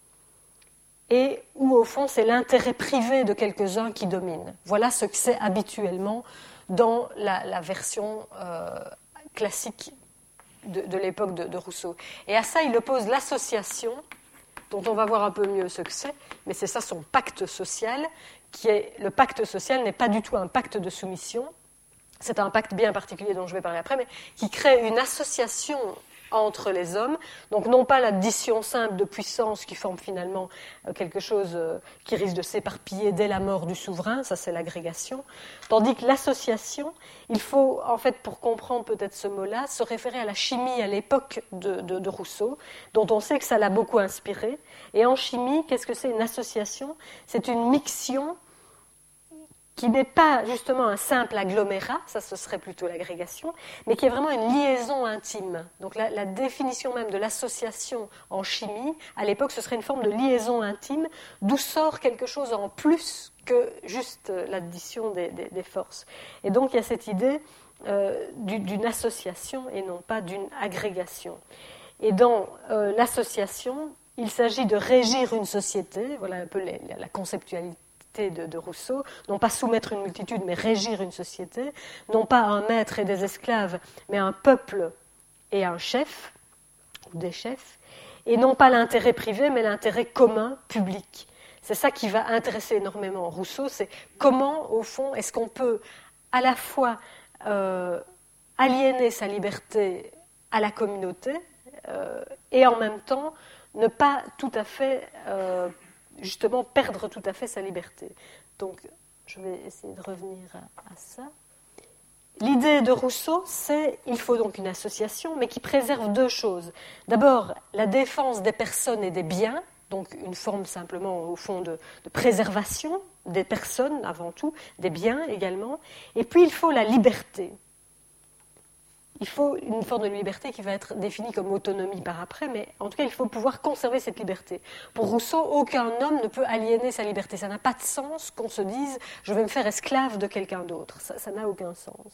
et où au fond c'est l'intérêt privé de quelques-uns qui domine. Voilà ce que c'est habituellement dans la, la version euh, classique de, de l'époque de, de Rousseau. Et à ça il oppose l'association, dont on va voir un peu mieux ce que c'est, mais c'est ça son pacte social, qui est, le pacte social n'est pas du tout un pacte de soumission, c'est un pacte bien particulier dont je vais parler après, mais qui crée une association entre les hommes, donc non pas l'addition simple de puissance qui forme finalement quelque chose qui risque de s'éparpiller dès la mort du souverain, ça c'est l'agrégation, tandis que l'association, il faut en fait pour comprendre peut-être ce mot-là, se référer à la chimie à l'époque de, de, de Rousseau, dont on sait que ça l'a beaucoup inspiré, et en chimie, qu'est-ce que c'est une association ? C'est une mixion qui n'est pas justement un simple agglomérat, ça ce serait plutôt l'agrégation, mais qui est vraiment une liaison intime. Donc la, la définition même de l'association en chimie, à l'époque, ce serait une forme de liaison intime, d'où sort quelque chose en plus que juste l'addition des, des, des forces. Et donc il y a cette idée euh, d'une association et non pas d'une agrégation. Et dans euh, l'association, il s'agit de régir une société, voilà un peu les, la conceptualité De, de Rousseau, non pas soumettre une multitude, mais régir une société, non pas un maître et des esclaves, mais un peuple et un chef, ou des chefs, et non pas l'intérêt privé, mais l'intérêt commun, public. C'est ça qui va intéresser énormément Rousseau, c'est comment, au fond, est-ce qu'on peut à la fois euh, aliéner sa liberté à la communauté, euh, et en même temps ne pas tout à fait... Euh, justement perdre tout à fait sa liberté. Donc, je vais essayer de revenir à, à ça. L'idée de Rousseau, c'est qu'il faut donc une association, mais qui préserve deux choses. D'abord, la défense des personnes et des biens, donc une forme simplement, au fond, de, de préservation des personnes, avant tout, des biens également. Et puis, il faut la liberté. Il faut une forme de liberté qui va être définie comme autonomie par après, mais en tout cas, il faut pouvoir conserver cette liberté. Pour Rousseau, aucun homme ne peut aliéner sa liberté. Ça n'a pas de sens qu'on se dise « je vais me faire esclave de quelqu'un d'autre ». Ça, ça n'a aucun sens.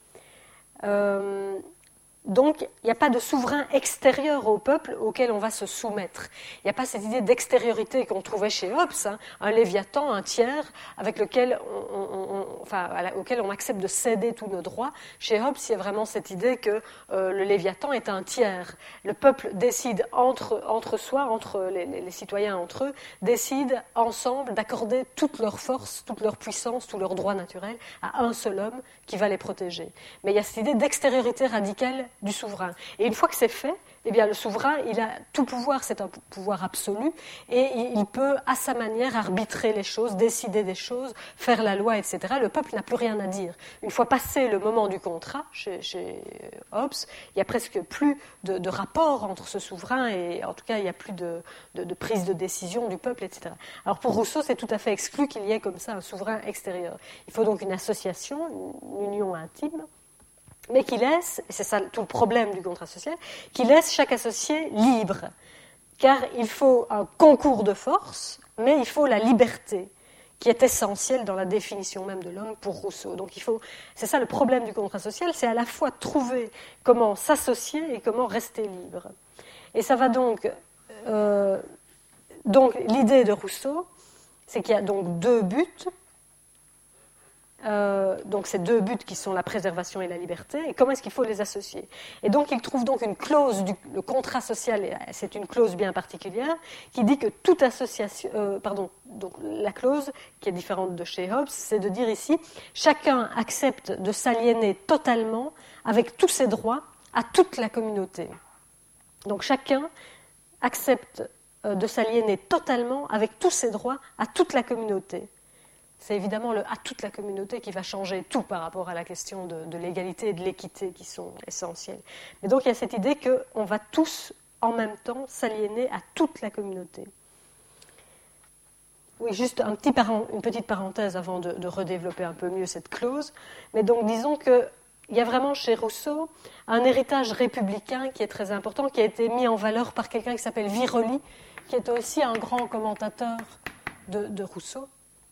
Euh, donc, il n'y a pas de souverain extérieur au peuple auquel on va se soumettre. Il n'y a pas cette idée d'extériorité qu'on trouvait chez Hobbes, hein, un léviathan, un tiers, avec lequel on, on, on, enfin, auquel on accepte de céder tous nos droits. Chez Hobbes, il y a vraiment cette idée que euh, le léviathan est un tiers. Le peuple décide entre, entre soi, entre les, les, les citoyens entre eux, décide ensemble d'accorder toute leur force, toute leur puissance, tous leurs droits naturels à un seul homme qui va les protéger. Mais il y a cette idée d'extériorité radicale du souverain. Et une fois que c'est fait, eh bien, le souverain, il a tout pouvoir, c'est un pouvoir absolu, et il peut, à sa manière, arbitrer les choses, décider des choses, faire la loi, et cetera. Le peuple n'a plus rien à dire. Une fois passé le moment du contrat, chez, chez Hobbes, il n'y a presque plus de, de rapport entre ce souverain, et en tout cas, il n'y a plus de, de, de prise de décision du peuple, et cetera. Alors pour Rousseau, c'est tout à fait exclu qu'il y ait comme ça un souverain extérieur. Il faut donc une association, une union intime, mais qui laisse, et c'est ça tout le problème du contrat social, qui laisse chaque associé libre. Car il faut un concours de force, mais il faut la liberté, qui est essentielle dans la définition même de l'homme pour Rousseau. Donc il faut, c'est ça le problème du contrat social, c'est à la fois trouver comment s'associer et comment rester libre. Et ça va donc... Euh, donc l'idée de Rousseau, c'est qu'il y a donc deux buts. Euh, donc ces deux buts qui sont la préservation et la liberté, et comment est-ce qu'il faut les associer. Et donc il trouve donc une clause, du, le contrat social, c'est une clause bien particulière, qui dit que toute association, euh, pardon, donc la clause qui est différente de chez Hobbes, c'est de dire ici, chacun accepte de s'aliéner totalement avec tous ses droits à toute la communauté. Donc chacun accepte de s'aliéner totalement avec tous ses droits à toute la communauté. C'est évidemment le à toute la communauté qui va changer tout par rapport à la question de, de l'égalité et de l'équité qui sont essentielles. Mais donc il y a cette idée qu'on va tous en même temps s'aliéner à toute la communauté. Oui, juste un petit parent, une petite parenthèse avant de, de redévelopper un peu mieux cette clause. Mais donc disons qu'il y a vraiment chez Rousseau un héritage républicain qui est très important, qui a été mis en valeur par quelqu'un qui s'appelle Viroli, qui est aussi un grand commentateur de, de Rousseau.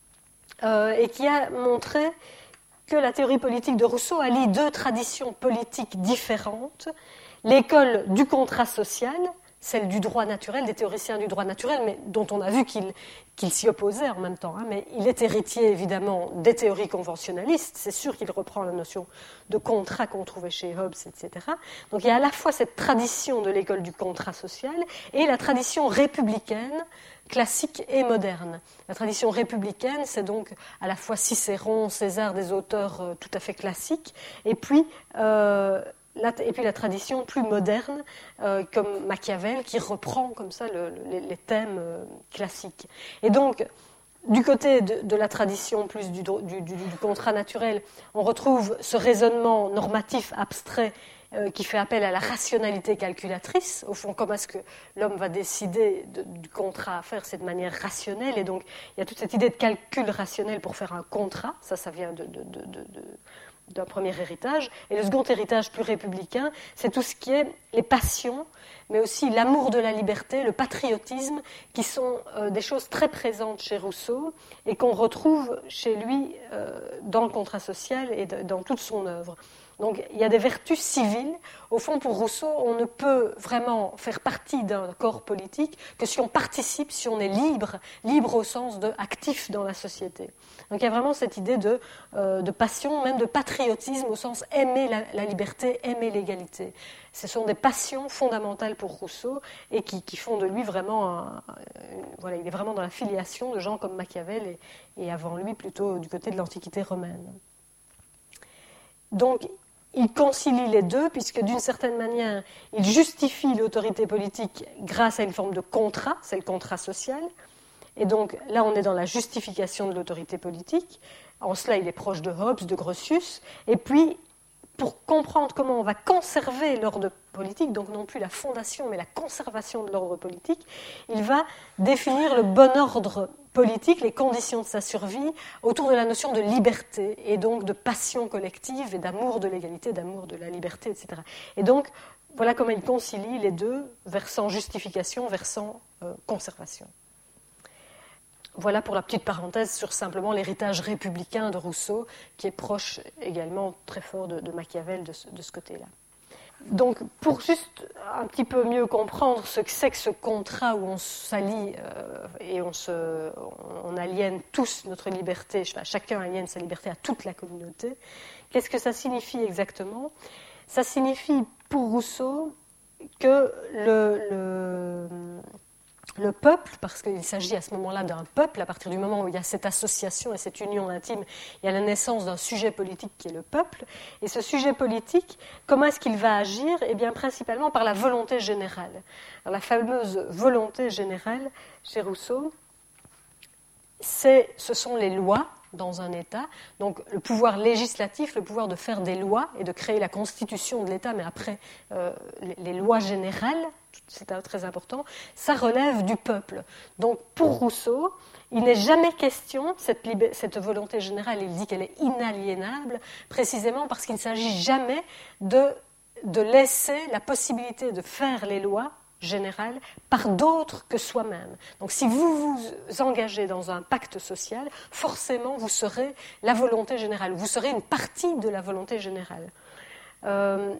Euh, et qui a montré que la théorie politique de Rousseau allie deux traditions politiques différentes, l'école du contrat social, celle du droit naturel, des théoriciens du droit naturel, mais dont on a vu qu'il, qu'il s'y opposait en même temps. Hein, mais il est héritier, évidemment, des théories conventionnalistes. C'est sûr qu'il reprend la notion de contrat qu'on trouvait chez Hobbes, et cetera. Donc il y a à la fois cette tradition de l'école du contrat social et la tradition républicaine, classique et moderne. La tradition républicaine, c'est donc à la fois Cicéron, César, des auteurs euh, tout à fait classiques, et puis... Euh, La, et puis la tradition plus moderne, euh, comme Machiavel, qui reprend comme ça le, le, les thèmes euh, classiques. Et donc, du côté de, de la tradition plus du, du, du, du contrat naturel, on retrouve ce raisonnement normatif abstrait euh, qui fait appel à la rationalité calculatrice. Au fond, comment est-ce que l'homme va décider de, du contrat à faire, c'est de manière rationnelle. Et donc, il y a toute cette idée de calcul rationnel pour faire un contrat. Ça, ça vient de... de, de, de, de d'un premier héritage. Et le second héritage plus républicain, c'est tout ce qui est les passions, mais aussi l'amour de la liberté, le patriotisme, qui sont euh, des choses très présentes chez Rousseau et qu'on retrouve chez lui euh, dans le contrat social et de, dans toute son œuvre. Donc il y a des vertus civiles. Au fond, pour Rousseau, on ne peut vraiment faire partie d'un corps politique que si on participe, si on est libre, libre au sens de actif dans la société. Donc il y a vraiment cette idée de, euh, de passion, même de patriotisme au sens aimer la, la liberté, aimer l'égalité. Ce sont des passions fondamentales pour Rousseau et qui, qui font de lui vraiment un, une, voilà, il est vraiment dans la filiation de gens comme Machiavel et, et avant lui plutôt du côté de l'Antiquité romaine. Donc il concilie les deux, puisque d'une certaine manière, il justifie l'autorité politique grâce à une forme de contrat, c'est le contrat social. Et donc là, on est dans la justification de l'autorité politique. En cela, il est proche de Hobbes, de Grotius. Et puis, pour comprendre comment on va conserver l'ordre politique, donc non plus la fondation, mais la conservation de l'ordre politique, il va définir le bon ordre politique, les conditions de sa survie, autour de la notion de liberté, et donc de passion collective, et d'amour de l'égalité, d'amour de la liberté, et cetera. Et donc, voilà comment il concilie les deux, versant justification, versant euh, conservation. Voilà pour la petite parenthèse sur simplement l'héritage républicain de Rousseau, qui est proche également très fort de, de Machiavel de ce, de ce côté-là. Donc, pour juste un petit peu mieux comprendre ce que c'est que ce contrat où on s'allie euh, et on, se, on aliène tous notre liberté, enfin, chacun aliène sa liberté à toute la communauté, qu'est-ce que ça signifie exactement ? Ça signifie pour Rousseau que le... le Le peuple, parce qu'il s'agit à ce moment-là d'un peuple, à partir du moment où il y a cette association et cette union intime, il y a la naissance d'un sujet politique qui est le peuple. Et ce sujet politique, comment est-ce qu'il va agir ? Eh bien, principalement par la volonté générale. Alors, la fameuse volonté générale, chez Rousseau, c'est, ce sont les lois dans un État, donc le pouvoir législatif, le pouvoir de faire des lois et de créer la constitution de l'État, mais après euh, les, les lois générales, c'est très important, ça relève du peuple. Donc pour Rousseau, il n'est jamais question, cette, libé- cette volonté générale, il dit qu'elle est inaliénable, précisément parce qu'il ne s'agit jamais de, de laisser la possibilité de faire les lois générale par d'autres que soi-même. Donc si vous vous engagez dans un pacte social, forcément vous serez la volonté générale, vous serez une partie de la volonté générale. Euh,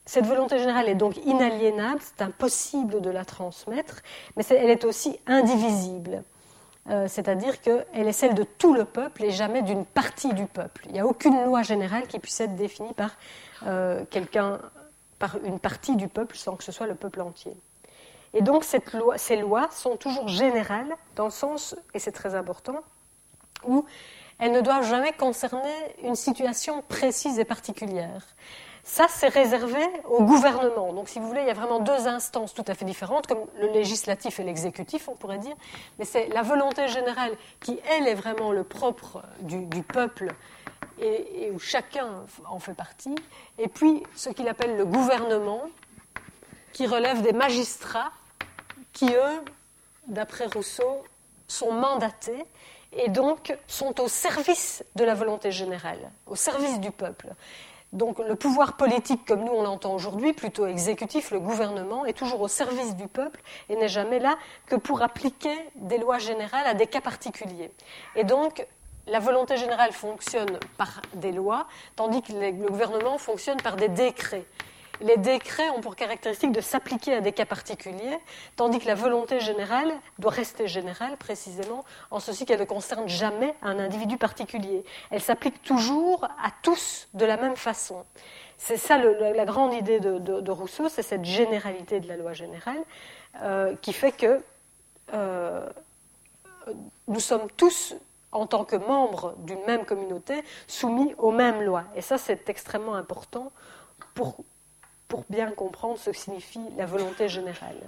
cette volonté générale est donc inaliénable, c'est impossible de la transmettre, mais c'est, elle est aussi indivisible. Euh, c'est-à-dire qu'elle est celle de tout le peuple et jamais d'une partie du peuple. Il n'y a aucune loi générale qui puisse être définie par euh, quelqu'un, par une partie du peuple sans que ce soit le peuple entier. Et donc cette loi, ces lois sont toujours générales dans le sens, et c'est très important, où elles ne doivent jamais concerner une situation précise et particulière. Ça, c'est réservé au gouvernement. Donc, si vous voulez, il y a vraiment deux instances tout à fait différentes, comme le législatif et l'exécutif, on pourrait dire. Mais c'est la volonté générale qui, elle, est vraiment le propre du, du peuple et, et où chacun en fait partie. Et puis, ce qu'il appelle le gouvernement, qui relève des magistrats qui, eux, d'après Rousseau, sont mandatés et donc sont au service de la volonté générale, au service du peuple. Donc le pouvoir politique, comme nous on l'entend aujourd'hui, plutôt exécutif, le gouvernement, est toujours au service du peuple et n'est jamais là que pour appliquer des lois générales à des cas particuliers. Et donc la volonté générale fonctionne par des lois, tandis que le gouvernement fonctionne par des décrets. Les décrets ont pour caractéristique de s'appliquer à des cas particuliers, tandis que la volonté générale doit rester générale, précisément, en ceci qu'elle ne concerne jamais un individu particulier. Elle s'applique toujours à tous de la même façon. C'est ça le, la grande idée de, de, de Rousseau, c'est cette généralité de la loi générale, euh, qui fait que euh, nous sommes tous, en tant que membres d'une même communauté, soumis aux mêmes lois. Et ça, c'est extrêmement important pour... pour bien comprendre ce que signifie la volonté générale.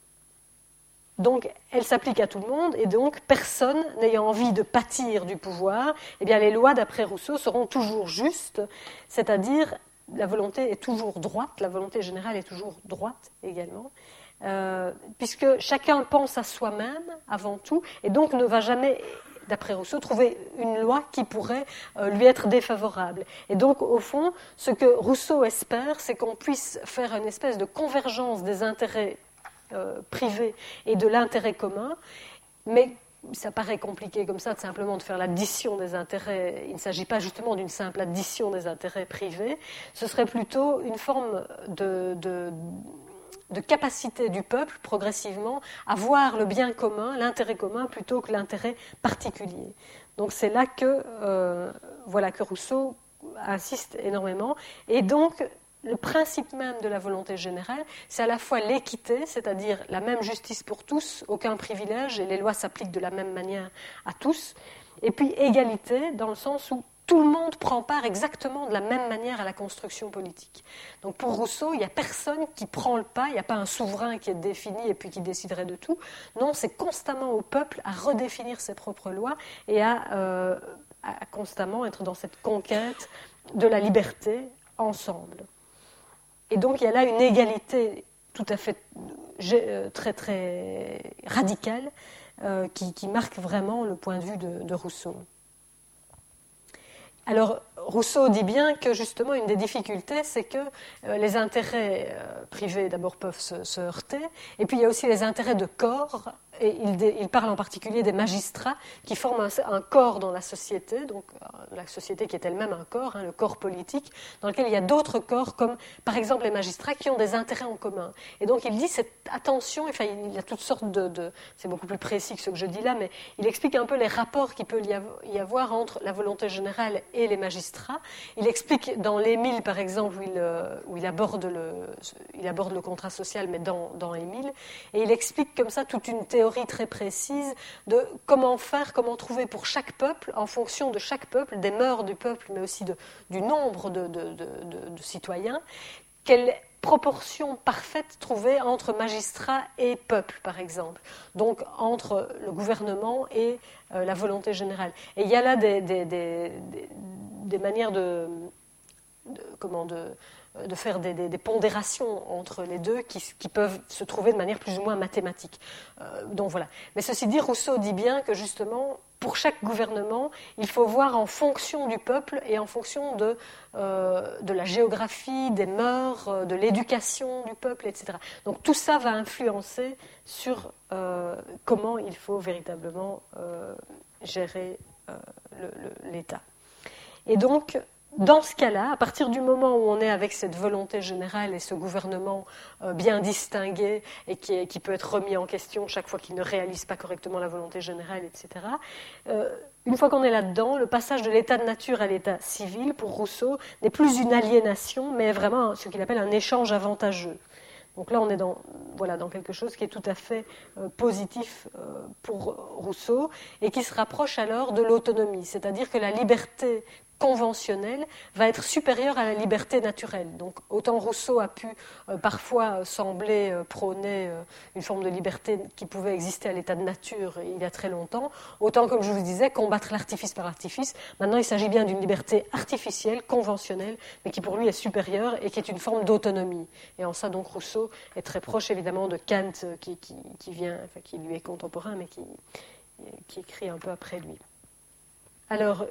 Donc, elle s'applique à tout le monde, et donc, personne n'ayant envie de pâtir du pouvoir, eh bien, les lois, d'après Rousseau, seront toujours justes, c'est-à-dire, la volonté est toujours droite, la volonté générale est toujours droite également, euh, puisque chacun pense à soi-même, avant tout, et donc ne va jamais... d'après Rousseau, trouver une loi qui pourrait euh, lui être défavorable. Et donc, au fond, ce que Rousseau espère, c'est qu'on puisse faire une espèce de convergence des intérêts euh, privés et de l'intérêt commun, mais ça paraît compliqué comme ça, de simplement de faire l'addition des intérêts. Il ne s'agit pas justement d'une simple addition des intérêts privés, ce serait plutôt une forme de... de de capacité du peuple, progressivement, à voir le bien commun, l'intérêt commun, plutôt que l'intérêt particulier. Donc c'est là que, euh, voilà, que Rousseau insiste énormément. Et donc, le principe même de la volonté générale, c'est à la fois l'équité, c'est-à-dire la même justice pour tous, aucun privilège, et les lois s'appliquent de la même manière à tous, et puis égalité, dans le sens où tout le monde prend part exactement de la même manière à la construction politique. Donc pour Rousseau, il n'y a personne qui prend le pas, il n'y a pas un souverain qui est défini et puis qui déciderait de tout. Non, c'est constamment au peuple à redéfinir ses propres lois et à, euh, à constamment être dans cette conquête de la liberté ensemble. Et donc il y a là une égalité tout à fait très très radicale euh, qui, qui marque vraiment le point de vue de, de Rousseau. Alors, Rousseau dit bien que, justement, une des difficultés, c'est que euh, les intérêts euh, privés, d'abord, peuvent se, se heurter, et puis il y a aussi les intérêts de corps, et il, dé, il parle en particulier des magistrats qui forment un, un corps dans la société, donc euh, la société qui est elle-même un corps, hein, le corps politique, dans lequel il y a d'autres corps, comme, par exemple, les magistrats, qui ont des intérêts en commun. Et donc, il dit, cette attention, enfin, il y a toutes sortes de... de c'est beaucoup plus précis que ce que je dis là, mais il explique un peu les rapports qu'il peut y avoir entre la volonté générale et les magistrats. Il explique dans l'Émile, par exemple, où il, où il, aborde, le, il aborde le contrat social, mais dans, dans Émile, et il explique comme ça toute une théorie très précise de comment faire, comment trouver pour chaque peuple, en fonction de chaque peuple, des mœurs du peuple, mais aussi de, du nombre de, de, de, de, de citoyens, quelle proportion parfaite trouver entre magistrats et peuple, par exemple, donc entre le gouvernement et euh, la volonté générale. Et il y a là des, des, des, des, des manières de, de, comment, de, de faire des, des, des pondérations entre les deux qui, qui peuvent se trouver de manière plus ou moins mathématique. Euh, donc voilà. Mais ceci dit, Rousseau dit bien que justement, pour chaque gouvernement, il faut voir en fonction du peuple et en fonction de, euh, de la géographie, des mœurs, de l'éducation du peuple, et cetera. Donc tout ça va influencer sur euh, comment il faut véritablement euh, gérer euh, le, le, l'État. Et donc, dans ce cas-là, à partir du moment où on est avec cette volonté générale et ce gouvernement euh, bien distingué et qui, est, qui peut être remis en question chaque fois qu'il ne réalise pas correctement la volonté générale, et cetera, euh, une fois qu'on est là-dedans, le passage de l'état de nature à l'état civil, pour Rousseau, n'est plus une aliénation, mais vraiment ce qu'il appelle un échange avantageux. Donc là, on est dans, voilà, dans quelque chose qui est tout à fait euh, positif euh, pour Rousseau et qui se rapproche alors de l'autonomie, c'est-à-dire que la liberté conventionnelle va être supérieure à la liberté naturelle. Donc autant Rousseau a pu euh, parfois euh, sembler euh, prôner euh, une forme de liberté qui pouvait exister à l'état de nature il y a très longtemps, autant, comme je vous disais, combattre l'artifice par l'artifice. Maintenant, il s'agit bien d'une liberté artificielle, conventionnelle, mais qui pour lui est supérieure et qui est une forme d'autonomie. Et en ça, donc, Rousseau est très proche, évidemment, de Kant, qui, qui, qui vient, enfin, qui lui est contemporain, mais qui, qui écrit un peu après lui. Alors,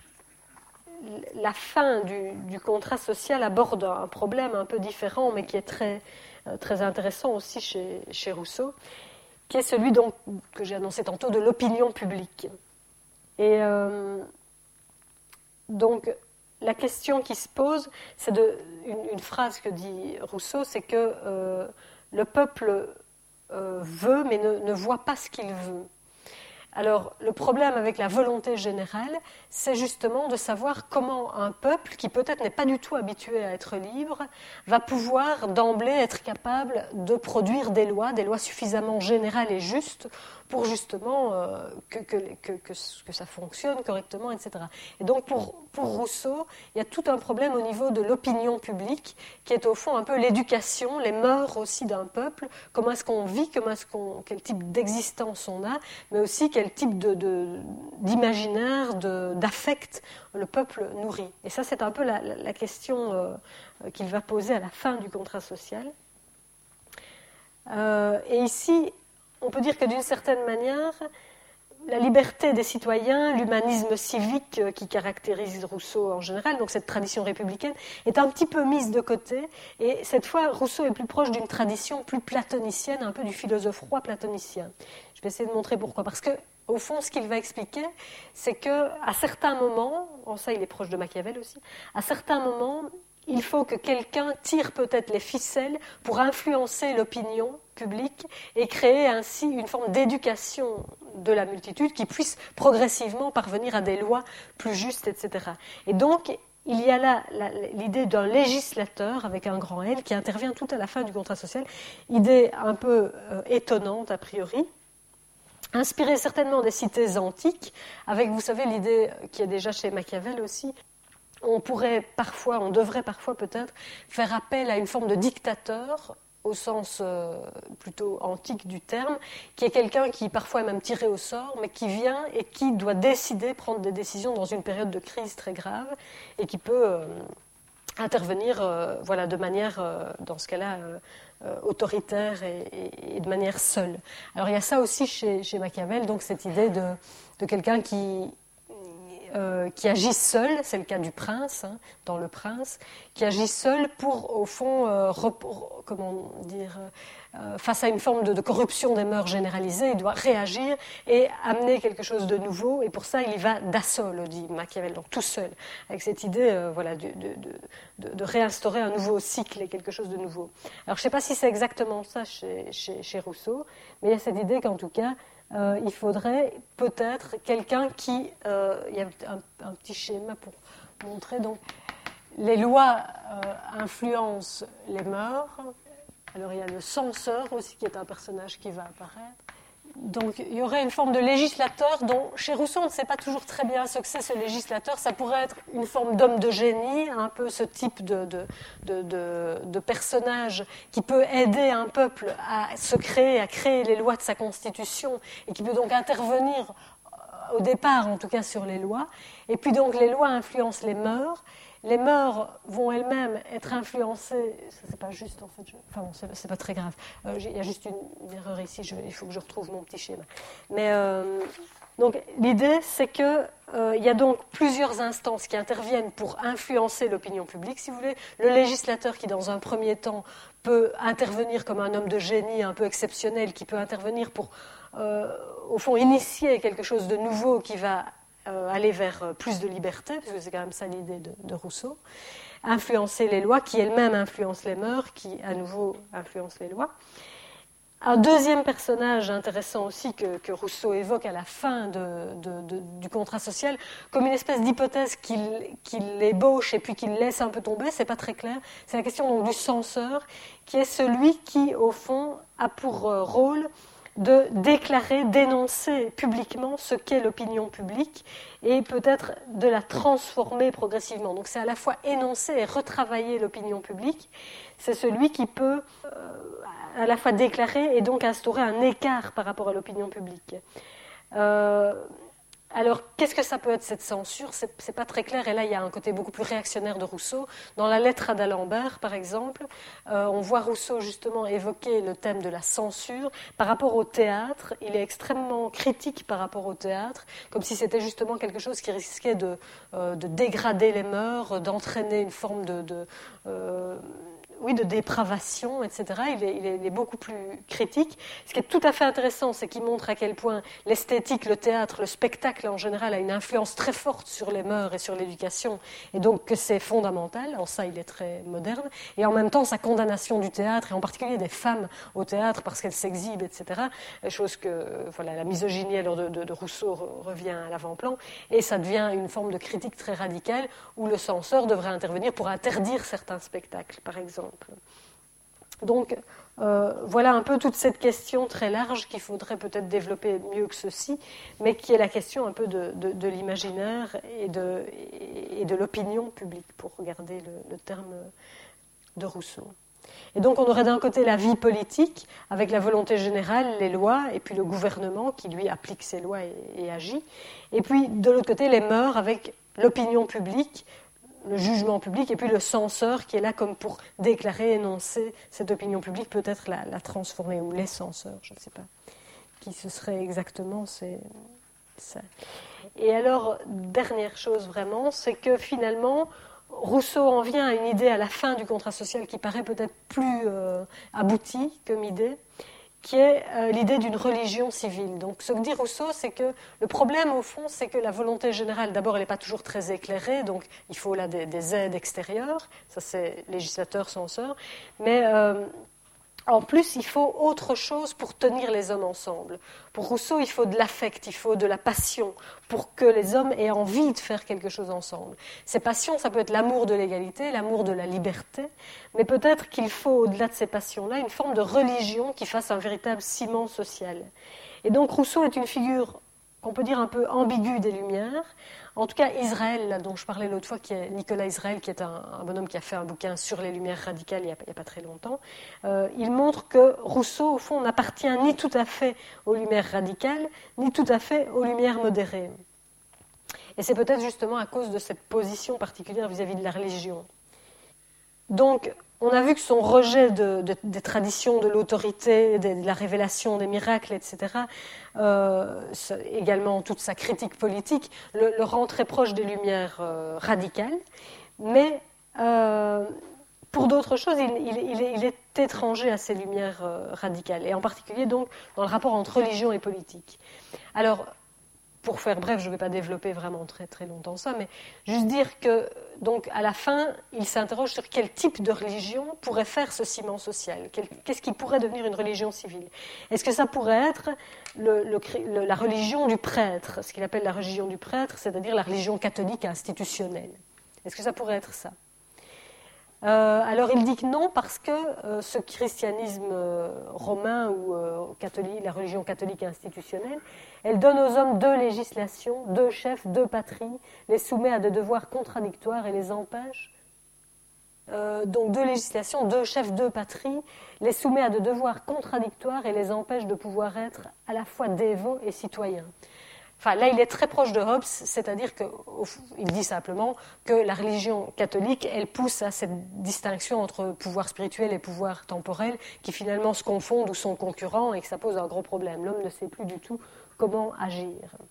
la fin du, du contrat social aborde un problème un peu différent, mais qui est très, très intéressant aussi chez, chez Rousseau, qui est celui donc, que j'ai annoncé tantôt de l'opinion publique. Et euh, donc, la question qui se pose, c'est de, une, une phrase que dit Rousseau, c'est que euh, le peuple euh, veut, mais ne, ne voit pas ce qu'il veut. Alors, le problème avec la volonté générale, c'est justement de savoir comment un peuple, qui peut-être n'est pas du tout habitué à être libre, va pouvoir d'emblée être capable de produire des lois, des lois suffisamment générales et justes pour justement euh, que, que, que, que, que ça fonctionne correctement, et cetera. Et donc, pour, pour Rousseau, il y a tout un problème au niveau de l'opinion publique, qui est au fond un peu l'éducation, les mœurs aussi d'un peuple, comment est-ce qu'on vit, comment est-ce qu'on, quel type d'existence on a, mais aussi quel type de, de, d'imaginaire, de, d'affect le peuple nourrit. Et ça, c'est un peu la, la, la question euh, qu'il va poser à la fin du contrat social. Euh, et ici, on peut dire que d'une certaine manière, la liberté des citoyens, l'humanisme civique qui caractérise Rousseau en général, donc cette tradition républicaine, est un petit peu mise de côté. Et cette fois, Rousseau est plus proche d'une tradition plus platonicienne, un peu du philosophe roi platonicien. Je vais essayer de montrer pourquoi. Parce que, au fond, ce qu'il va expliquer, c'est qu'à certains moments, en ça il est proche de Machiavel aussi, à certains moments, il faut que quelqu'un tire peut-être les ficelles pour influencer l'opinion publique et créer ainsi une forme d'éducation de la multitude qui puisse progressivement parvenir à des lois plus justes, et cetera. Et donc, il y a là la, l'idée d'un législateur avec un grand L qui intervient tout à la fin du contrat social, idée un peu euh, étonnante a priori, inspirée certainement des cités antiques, avec, vous savez, l'idée qui est déjà chez Machiavel aussi. On pourrait parfois, on devrait parfois peut-être faire appel à une forme de dictateur, au sens euh, plutôt antique du terme, qui est quelqu'un qui parfois est même tiré au sort, mais qui vient et qui doit décider, prendre des décisions dans une période de crise très grave, et qui peut euh, intervenir euh, voilà, de manière, euh, dans ce cas-là, euh, euh, autoritaire et, et, et de manière seule. Alors il y a ça aussi chez, chez Machiavel, donc cette idée de, de quelqu'un qui... Euh, qui agit seul, c'est le cas du prince, hein, dans Le Prince, qui agit seul pour, au fond, euh, rep- comment dire, euh, face à une forme de, de corruption des mœurs généralisée, il doit réagir et amener quelque chose de nouveau, et pour ça, il y va d'assaut, le dit Machiavel, donc tout seul, avec cette idée euh, voilà, de, de, de, de réinstaurer un nouveau cycle et quelque chose de nouveau. Alors, je ne sais pas si c'est exactement ça chez, chez, chez Rousseau, mais il y a cette idée qu'en tout cas, Euh, il faudrait peut-être quelqu'un qui... Euh, il y a un, un petit schéma pour montrer. Donc, les lois euh, influencent les mœurs. Alors, il y a le censeur aussi, qui est un personnage qui va apparaître. Donc, il y aurait une forme de législateur dont, chez Rousseau, on ne sait pas toujours très bien ce que c'est, ce législateur. Ça pourrait être une forme d'homme de génie, un peu ce type de, de, de, de, de personnage qui peut aider un peuple à se créer, à créer les lois de sa constitution, et qui peut donc intervenir, au départ, en tout cas, sur les lois. Et puis, donc, les lois influencent les mœurs. Les mœurs vont elles-mêmes être influencées. Ça, c'est pas juste, en fait. Je... Enfin bon, c'est, c'est pas très grave. Euh, il y a juste une, une erreur ici. Je... Il faut que je retrouve mon petit schéma. Mais euh, donc, l'idée, c'est que euh, il y a donc plusieurs instances qui interviennent pour influencer l'opinion publique, si vous voulez. Le législateur qui, dans un premier temps, peut intervenir comme un homme de génie un peu exceptionnel, qui peut intervenir pour, euh, au fond, initier quelque chose de nouveau qui va euh, aller vers plus de liberté, parce que c'est quand même ça l'idée de, de Rousseau, influencer les lois, qui elles-mêmes influencent les mœurs, qui à nouveau influencent les lois. Un deuxième personnage intéressant aussi que, que Rousseau évoque à la fin de, de, de, du contrat social, comme une espèce d'hypothèse qu'il, qu'il ébauche et puis qu'il laisse un peu tomber, c'est pas très clair, c'est la question donc du censeur, qui est celui qui, au fond, a pour rôle de déclarer, d'énoncer publiquement ce qu'est l'opinion publique et peut-être de la transformer progressivement. Donc c'est à la fois énoncer et retravailler l'opinion publique. C'est celui qui peut euh, à la fois déclarer et donc instaurer un écart par rapport à l'opinion publique. Euh, alors, qu'est-ce que ça peut être cette censure ? c'est, c'est pas très clair, et là il y a un côté beaucoup plus réactionnaire de Rousseau. Dans la lettre à d'Alembert, par exemple, euh, on voit Rousseau justement évoquer le thème de la censure par rapport au théâtre. Il est extrêmement critique par rapport au théâtre, comme si c'était justement quelque chose qui risquait de, euh, de dégrader les mœurs, d'entraîner une forme de... de euh, oui, de dépravation, et cetera. Il est, il, est, il est beaucoup plus critique. Ce qui est tout à fait intéressant, c'est qu'il montre à quel point l'esthétique, le théâtre, le spectacle en général a une influence très forte sur les mœurs et sur l'éducation, et donc que c'est fondamental. En ça, il est très moderne. Et en même temps, sa condamnation du théâtre, et en particulier des femmes au théâtre parce qu'elles s'exhibent, et cetera. Chose que, voilà, la misogynie alors de, de, de Rousseau revient à l'avant-plan, et ça devient une forme de critique très radicale où le censeur devrait intervenir pour interdire certains spectacles, par exemple. Donc, euh, voilà un peu toute cette question très large qu'il faudrait peut-être développer mieux que ceci, mais qui est la question un peu de, de, de l'imaginaire et de, et de l'opinion publique, pour regarder le, le terme de Rousseau. Et donc, on aurait d'un côté la vie politique, avec la volonté générale, les lois, et puis le gouvernement qui, lui, applique ces lois et, et agit. Et puis, de l'autre côté, les mœurs, avec l'opinion publique, le jugement public, et puis le censeur qui est là comme pour déclarer, énoncer cette opinion publique, peut-être la, la transformer, ou les censeurs, je ne sais pas qui ce serait exactement, c'est ça. Et alors, dernière chose vraiment, c'est que finalement, Rousseau en vient à une idée à la fin du contrat social qui paraît peut-être plus euh, aboutie comme idée, qui est euh, l'idée d'une religion civile. Donc, ce que dit Rousseau, c'est que le problème, au fond, c'est que la volonté générale, d'abord, elle n'est pas toujours très éclairée, donc il faut là des, des aides extérieures, ça c'est législateur, censeur, mais euh, en plus, il faut autre chose pour tenir les hommes ensemble. Pour Rousseau, il faut de l'affect, il faut de la passion pour que les hommes aient envie de faire quelque chose ensemble. Ces passions, ça peut être l'amour de l'égalité, l'amour de la liberté, mais peut-être qu'il faut, au-delà de ces passions-là, une forme de religion qui fasse un véritable ciment social. Et donc Rousseau est une figure qu'on peut dire un peu ambiguë des Lumières. En tout cas, Israël, là, dont je parlais l'autre fois, qui est Nicolas Israël, qui est un, un bonhomme qui a fait un bouquin sur les Lumières radicales il n'y a, a pas très longtemps, euh, il montre que Rousseau, au fond, n'appartient ni tout à fait aux Lumières radicales, ni tout à fait aux Lumières modérées. Et c'est peut-être justement à cause de cette position particulière vis-à-vis de la religion. Donc, on a vu que son rejet de, de, des traditions, de l'autorité, de, de la révélation, des miracles, et cetera, euh, également toute sa critique politique, le, le rend très proche des Lumières euh, radicales. Mais euh, pour d'autres choses, il, il, il, est, il est étranger à ces Lumières euh, radicales, et en particulier donc dans le rapport entre religion et politique. Alors, pour faire bref, je ne vais pas développer vraiment très, très longtemps ça, mais juste dire que, donc, à la fin, il s'interroge sur quel type de religion pourrait faire ce ciment social. Quel, qu'est-ce qui pourrait devenir une religion civile ? Est-ce que ça pourrait être le, le, le, la religion du prêtre, ce qu'il appelle la religion du prêtre, c'est-à-dire la religion catholique institutionnelle ? Est-ce que ça pourrait être ça ? Euh, alors il dit que non, parce que euh, ce christianisme euh, romain ou euh, catholique, la religion catholique institutionnelle, elle donne aux hommes deux législations, deux chefs, deux patries, les soumet à des devoirs contradictoires et les empêche. Euh, donc deux législations, deux chefs, deux patries, les soumet à des devoirs contradictoires et les empêche de pouvoir être à la fois dévots et citoyens. Enfin, là, il est très proche de Hobbes, c'est-à-dire qu'il dit simplement que la religion catholique, elle pousse à cette distinction entre pouvoir spirituel et pouvoir temporel, qui finalement se confondent ou sont concurrents et que ça pose un gros problème. L'homme ne sait plus du tout comment agir.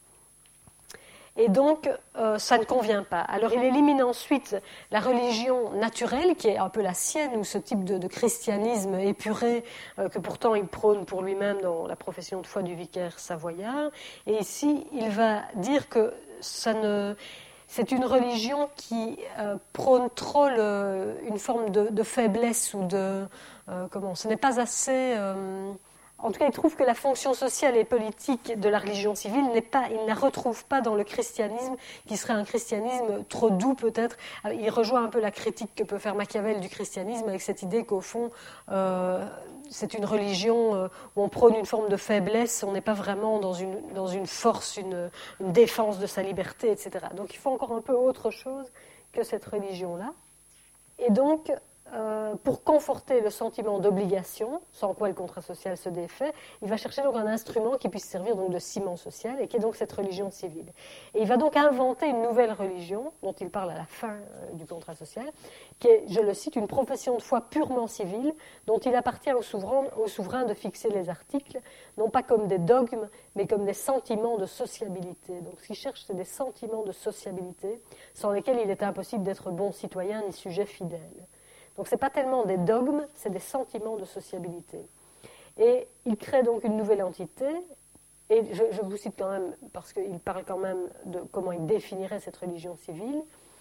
Et donc, euh, ça ne convient pas. Alors, il élimine ensuite la religion naturelle, qui est un peu la sienne, ou ce type de, de christianisme épuré, euh, que pourtant il prône pour lui-même dans la profession de foi du vicaire savoyard. Et ici, il va dire que ça ne, c'est une religion qui euh, prône trop le, une forme de, de faiblesse ou de... Euh, comment, ce n'est pas assez... Euh, En tout cas, il trouve que la fonction sociale et politique de la religion civile n'est pas, il ne la retrouve pas dans le christianisme, qui serait un christianisme trop doux peut-être. Il rejoint un peu la critique que peut faire Machiavel du christianisme avec cette idée qu'au fond, euh, c'est une religion euh, où on prône une forme de faiblesse, on n'est pas vraiment dans une, dans une force, une, une défense de sa liberté, et cetera. Donc il faut encore un peu autre chose que cette religion-là. Et donc... Euh, pour conforter le sentiment d'obligation, sans quoi le contrat social se défait, il va chercher donc un instrument qui puisse servir donc de ciment social et qui est donc cette religion civile. Et il va donc inventer une nouvelle religion, dont il parle à la fin euh, du contrat social, qui est, je le cite, une profession de foi purement civile, dont il appartient au souverain, au souverain de fixer les articles, non pas comme des dogmes, mais comme des sentiments de sociabilité. Donc ce qu'il cherche, c'est des sentiments de sociabilité, sans lesquels il est impossible d'être bon citoyen ni sujet fidèle. Donc ce n'est pas tellement des dogmes, c'est des sentiments de sociabilité. Et il crée donc une nouvelle entité, et je, je vous cite quand même, parce qu'il parle quand même de comment il définirait cette religion civile,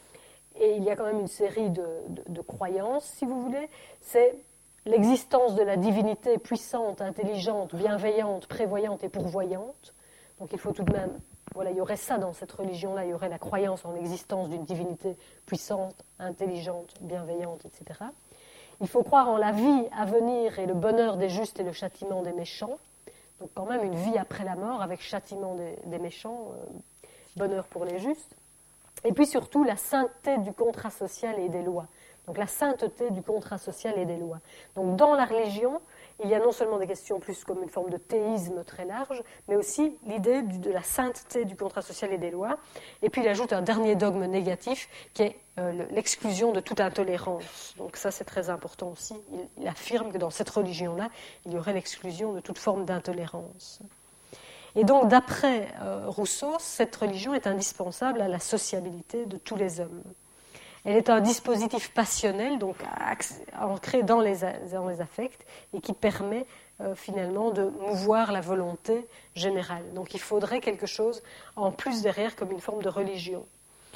et il y a quand même une série de, de, de croyances, si vous voulez, c'est l'existence de la divinité puissante, intelligente, bienveillante, prévoyante et pourvoyante. Donc il faut tout de même... Voilà, il y aurait ça dans cette religion-là, il y aurait la croyance en l'existence d'une divinité puissante, intelligente, bienveillante, et cetera. Il faut croire en la vie à venir et le bonheur des justes et le châtiment des méchants. Donc quand même une vie après la mort avec châtiment des, des méchants, euh, bonheur pour les justes. Et puis surtout la sainteté du contrat social et des lois. Donc la sainteté du contrat social et des lois. Donc dans la religion, il y a non seulement des questions plus comme une forme de théisme très large, mais aussi l'idée de la sainteté du contrat social et des lois. Et puis il ajoute un dernier dogme négatif qui est euh, l'exclusion de toute intolérance. Donc ça c'est très important aussi. Il, il affirme que dans cette religion-là, il y aurait l'exclusion de toute forme d'intolérance. Et donc d'après euh, Rousseau, cette religion est indispensable à la sociabilité de tous les hommes. Elle est un dispositif passionnel, donc ancré dans les, dans les affects, et qui permet euh, finalement de mouvoir la volonté générale. Donc il faudrait quelque chose en plus derrière, comme une forme de religion.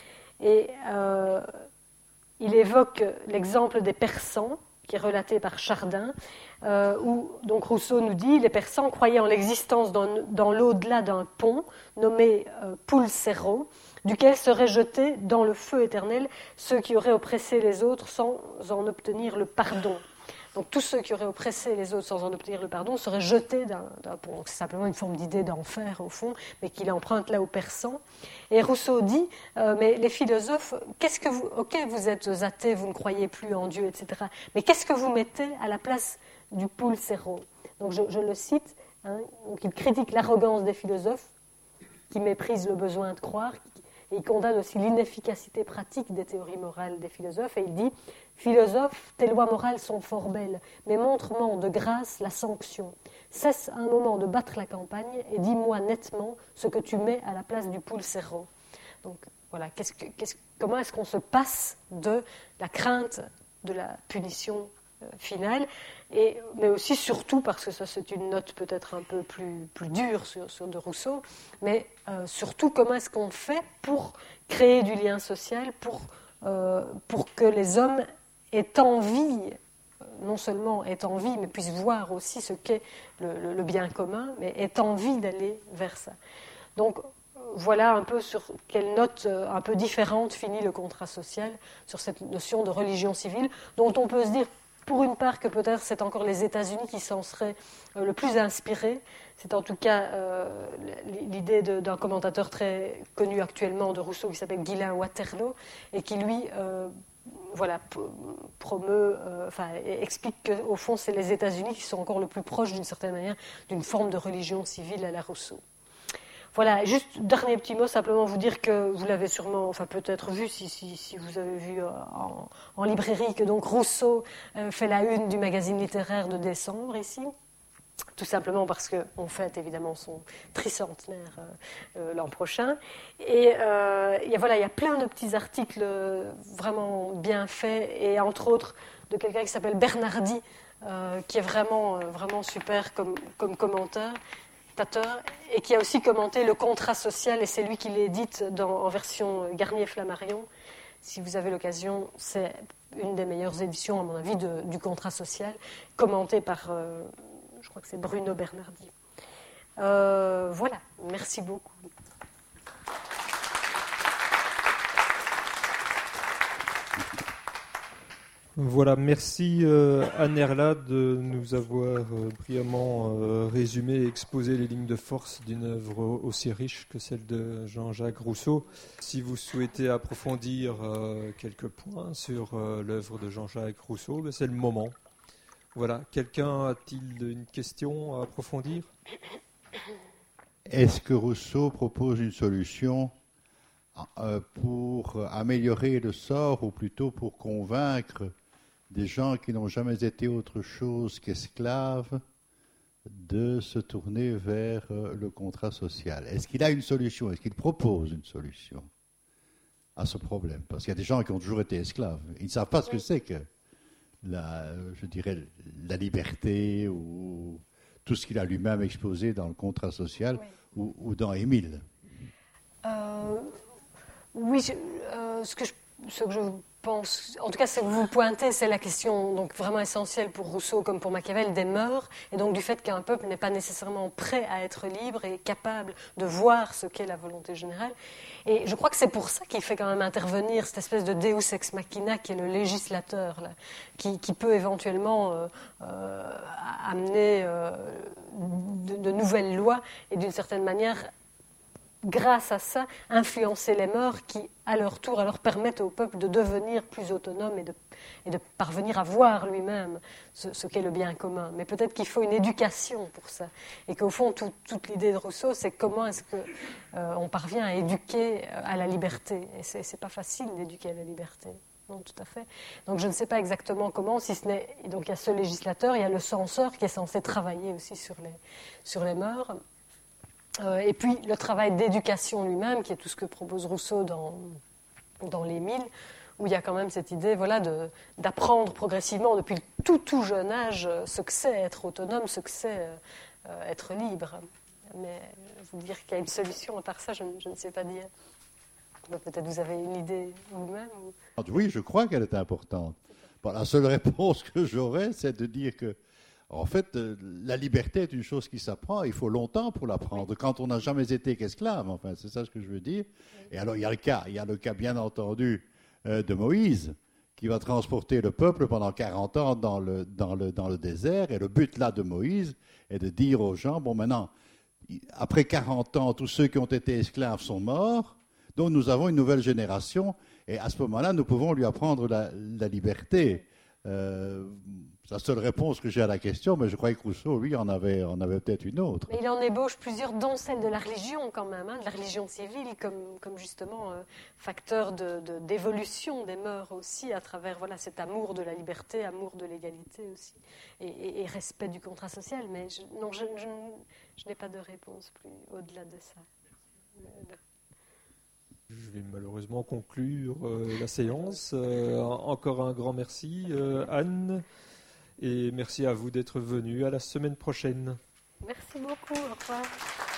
Et euh, il évoque l'exemple des Persans, qui est relaté par Chardin, euh, où donc Rousseau nous dit « Les Persans croyaient en l'existence dans, dans l'au-delà d'un pont, nommé euh, Pulsero, duquel seraient jetés dans le feu éternel ceux qui auraient oppressé les autres sans en obtenir le pardon. » Donc tous ceux qui auraient oppressé les autres sans en obtenir le pardon seraient jetés d'un, d'un pont. Donc, c'est simplement une forme d'idée d'enfer au fond, mais qu'il emprunte là aux Persans. Et Rousseau dit, euh, mais les philosophes, qu'est-ce que vous... Ok, vous êtes athées, vous ne croyez plus en Dieu, et cetera. Mais qu'est-ce que vous mettez à la place du pulsero ? Donc je, je le cite, hein, donc il critique l'arrogance des philosophes, qui méprisent le besoin de croire, et il condamne aussi l'inefficacité pratique des théories morales des philosophes, et il dit « Philosophe, tes lois morales sont fort belles, mais montre-moi de grâce la sanction. Cesse un moment de battre la campagne et dis-moi nettement ce que tu mets à la place du pulsero. » Donc voilà, qu'est-ce que, qu'est-ce, comment est-ce qu'on se passe de la crainte de la punition euh, finale, et, mais aussi surtout, parce que ça c'est une note peut-être un peu plus, plus dure sur, sur de Rousseau, mais euh, surtout comment est-ce qu'on fait pour créer du lien social, pour, euh, pour que les hommes aient envie, non seulement aient envie, mais puissent voir aussi ce qu'est le, le, le bien commun, mais aient envie d'aller vers ça. Donc voilà un peu sur quelle note euh, un peu différente finit le contrat social, sur cette notion de religion civile, dont on peut se dire pour une part que peut-être c'est encore les États-Unis qui s'en seraient euh, le plus inspirés. C'est en tout cas euh, l'idée de, d'un commentateur très connu actuellement de Rousseau qui s'appelle Ghislain Waterloo, et qui lui euh, voilà, promeut, euh, enfin, explique qu'au fond c'est les États-Unis qui sont encore le plus proches d'une certaine manière d'une forme de religion civile à la Rousseau. Voilà, juste dernier petit mot, simplement vous dire que vous l'avez sûrement, enfin peut-être vu si, si, si vous avez vu en, en librairie, que donc Rousseau euh, fait la une du magazine littéraire de décembre ici, tout simplement parce qu'on fête évidemment son tricentenaire euh, euh, l'an prochain. Et, euh, et voilà, il y a plein de petits articles vraiment bien faits, et entre autres de quelqu'un qui s'appelle Bernardi, euh, qui est vraiment, vraiment super comme, comme commentaire. législateur et qui a aussi commenté le contrat social, et c'est lui qui l'édite dans, en version Garnier-Flammarion. Si vous avez l'occasion, c'est une des meilleures éditions, à mon avis, de, du contrat social, commentée par, euh, je crois que c'est Bruno Bernardi. Euh, voilà, merci beaucoup. Voilà, merci euh, Anne Erla de nous avoir euh, brillamment euh, résumé et exposé les lignes de force d'une œuvre aussi riche que celle de Jean-Jacques Rousseau. Si vous souhaitez approfondir euh, quelques points sur euh, l'œuvre de Jean-Jacques Rousseau, ben, c'est le moment. Voilà, quelqu'un a-t-il une question à approfondir ? Est-ce que Rousseau propose une solution euh, pour améliorer le sort, ou plutôt pour convaincre des gens qui n'ont jamais été autre chose qu'esclaves de se tourner vers euh, le contrat social? Est-ce qu'il a une solution? Est-ce qu'il propose une solution à ce problème? Parce qu'il y a des gens qui ont toujours été esclaves. Ils ne savent pas ce que c'est que la, je dirais, la liberté ou tout ce qu'il a lui-même exposé dans le contrat social, oui. ou, ou dans Émile. Euh, oui, je, euh, ce que je, ce que je pense, en tout cas, ce que vous pointez, c'est la question donc vraiment essentielle pour Rousseau comme pour Machiavel des mœurs, et donc du fait qu'un peuple n'est pas nécessairement prêt à être libre et capable de voir ce qu'est la volonté générale. Et je crois que c'est pour ça qu'il fait quand même intervenir cette espèce de Deus ex machina qui est le législateur, là, qui, qui peut éventuellement euh, euh, amener euh, de, de nouvelles lois et d'une certaine manière, grâce à ça, influencer les mœurs qui, à leur tour, alors permettent au peuple de devenir plus autonome et de, et de parvenir à voir lui-même ce, ce qu'est le bien commun. Mais peut-être qu'il faut une éducation pour ça. Et qu'au fond, tout, toute l'idée de Rousseau, c'est comment est-ce qu'on euh, parvient à éduquer à la liberté. Et c'est, c'est pas facile d'éduquer à la liberté. Non, tout à fait. Donc je ne sais pas exactement comment, si ce n'est... Donc il y a ce législateur, il y a le censeur qui est censé travailler aussi sur les, sur les mœurs. Euh, et puis le travail d'éducation lui-même, qui est tout ce que propose Rousseau dans, dans l'Émile, où il y a quand même cette idée voilà, de, d'apprendre progressivement depuis le tout tout jeune âge ce que c'est être autonome, ce que c'est euh, être libre. Mais vous dire qu'il y a une solution, à part ça, je, je ne sais pas dire. Donc, peut-être vous avez une idée vous-même ou... Oui, je crois qu'elle est importante. Bon, la seule réponse que j'aurais, c'est de dire que en fait, la liberté est une chose qui s'apprend, il faut longtemps pour l'apprendre, quand on n'a jamais été qu'esclave, enfin, c'est ça ce que je veux dire. Et alors, il y a le cas, il y a le cas bien entendu euh, de Moïse, qui va transporter le peuple pendant quarante ans dans le, dans, le, dans le désert, et le but là de Moïse est de dire aux gens, bon maintenant, après quarante ans, tous ceux qui ont été esclaves sont morts, donc nous avons une nouvelle génération, et à ce moment-là, nous pouvons lui apprendre la, la liberté. Euh, c'est la seule réponse que j'ai à la question, mais je croyais que Rousseau, lui, en avait, en avait peut-être une autre. Mais il en ébauche plusieurs, dont celle de la religion quand même, hein, de la religion civile, comme, comme justement euh, facteur de, de, d'évolution des mœurs aussi, à travers voilà, cet amour de la liberté, amour de l'égalité aussi, et, et, et respect du contrat social. Mais je, non, je, je, je n'ai pas de réponse plus au-delà de ça. Je vais malheureusement conclure euh, la séance. Euh, encore un grand merci, euh, Anne, et merci à vous d'être venus. À la semaine prochaine. Merci beaucoup. Au revoir.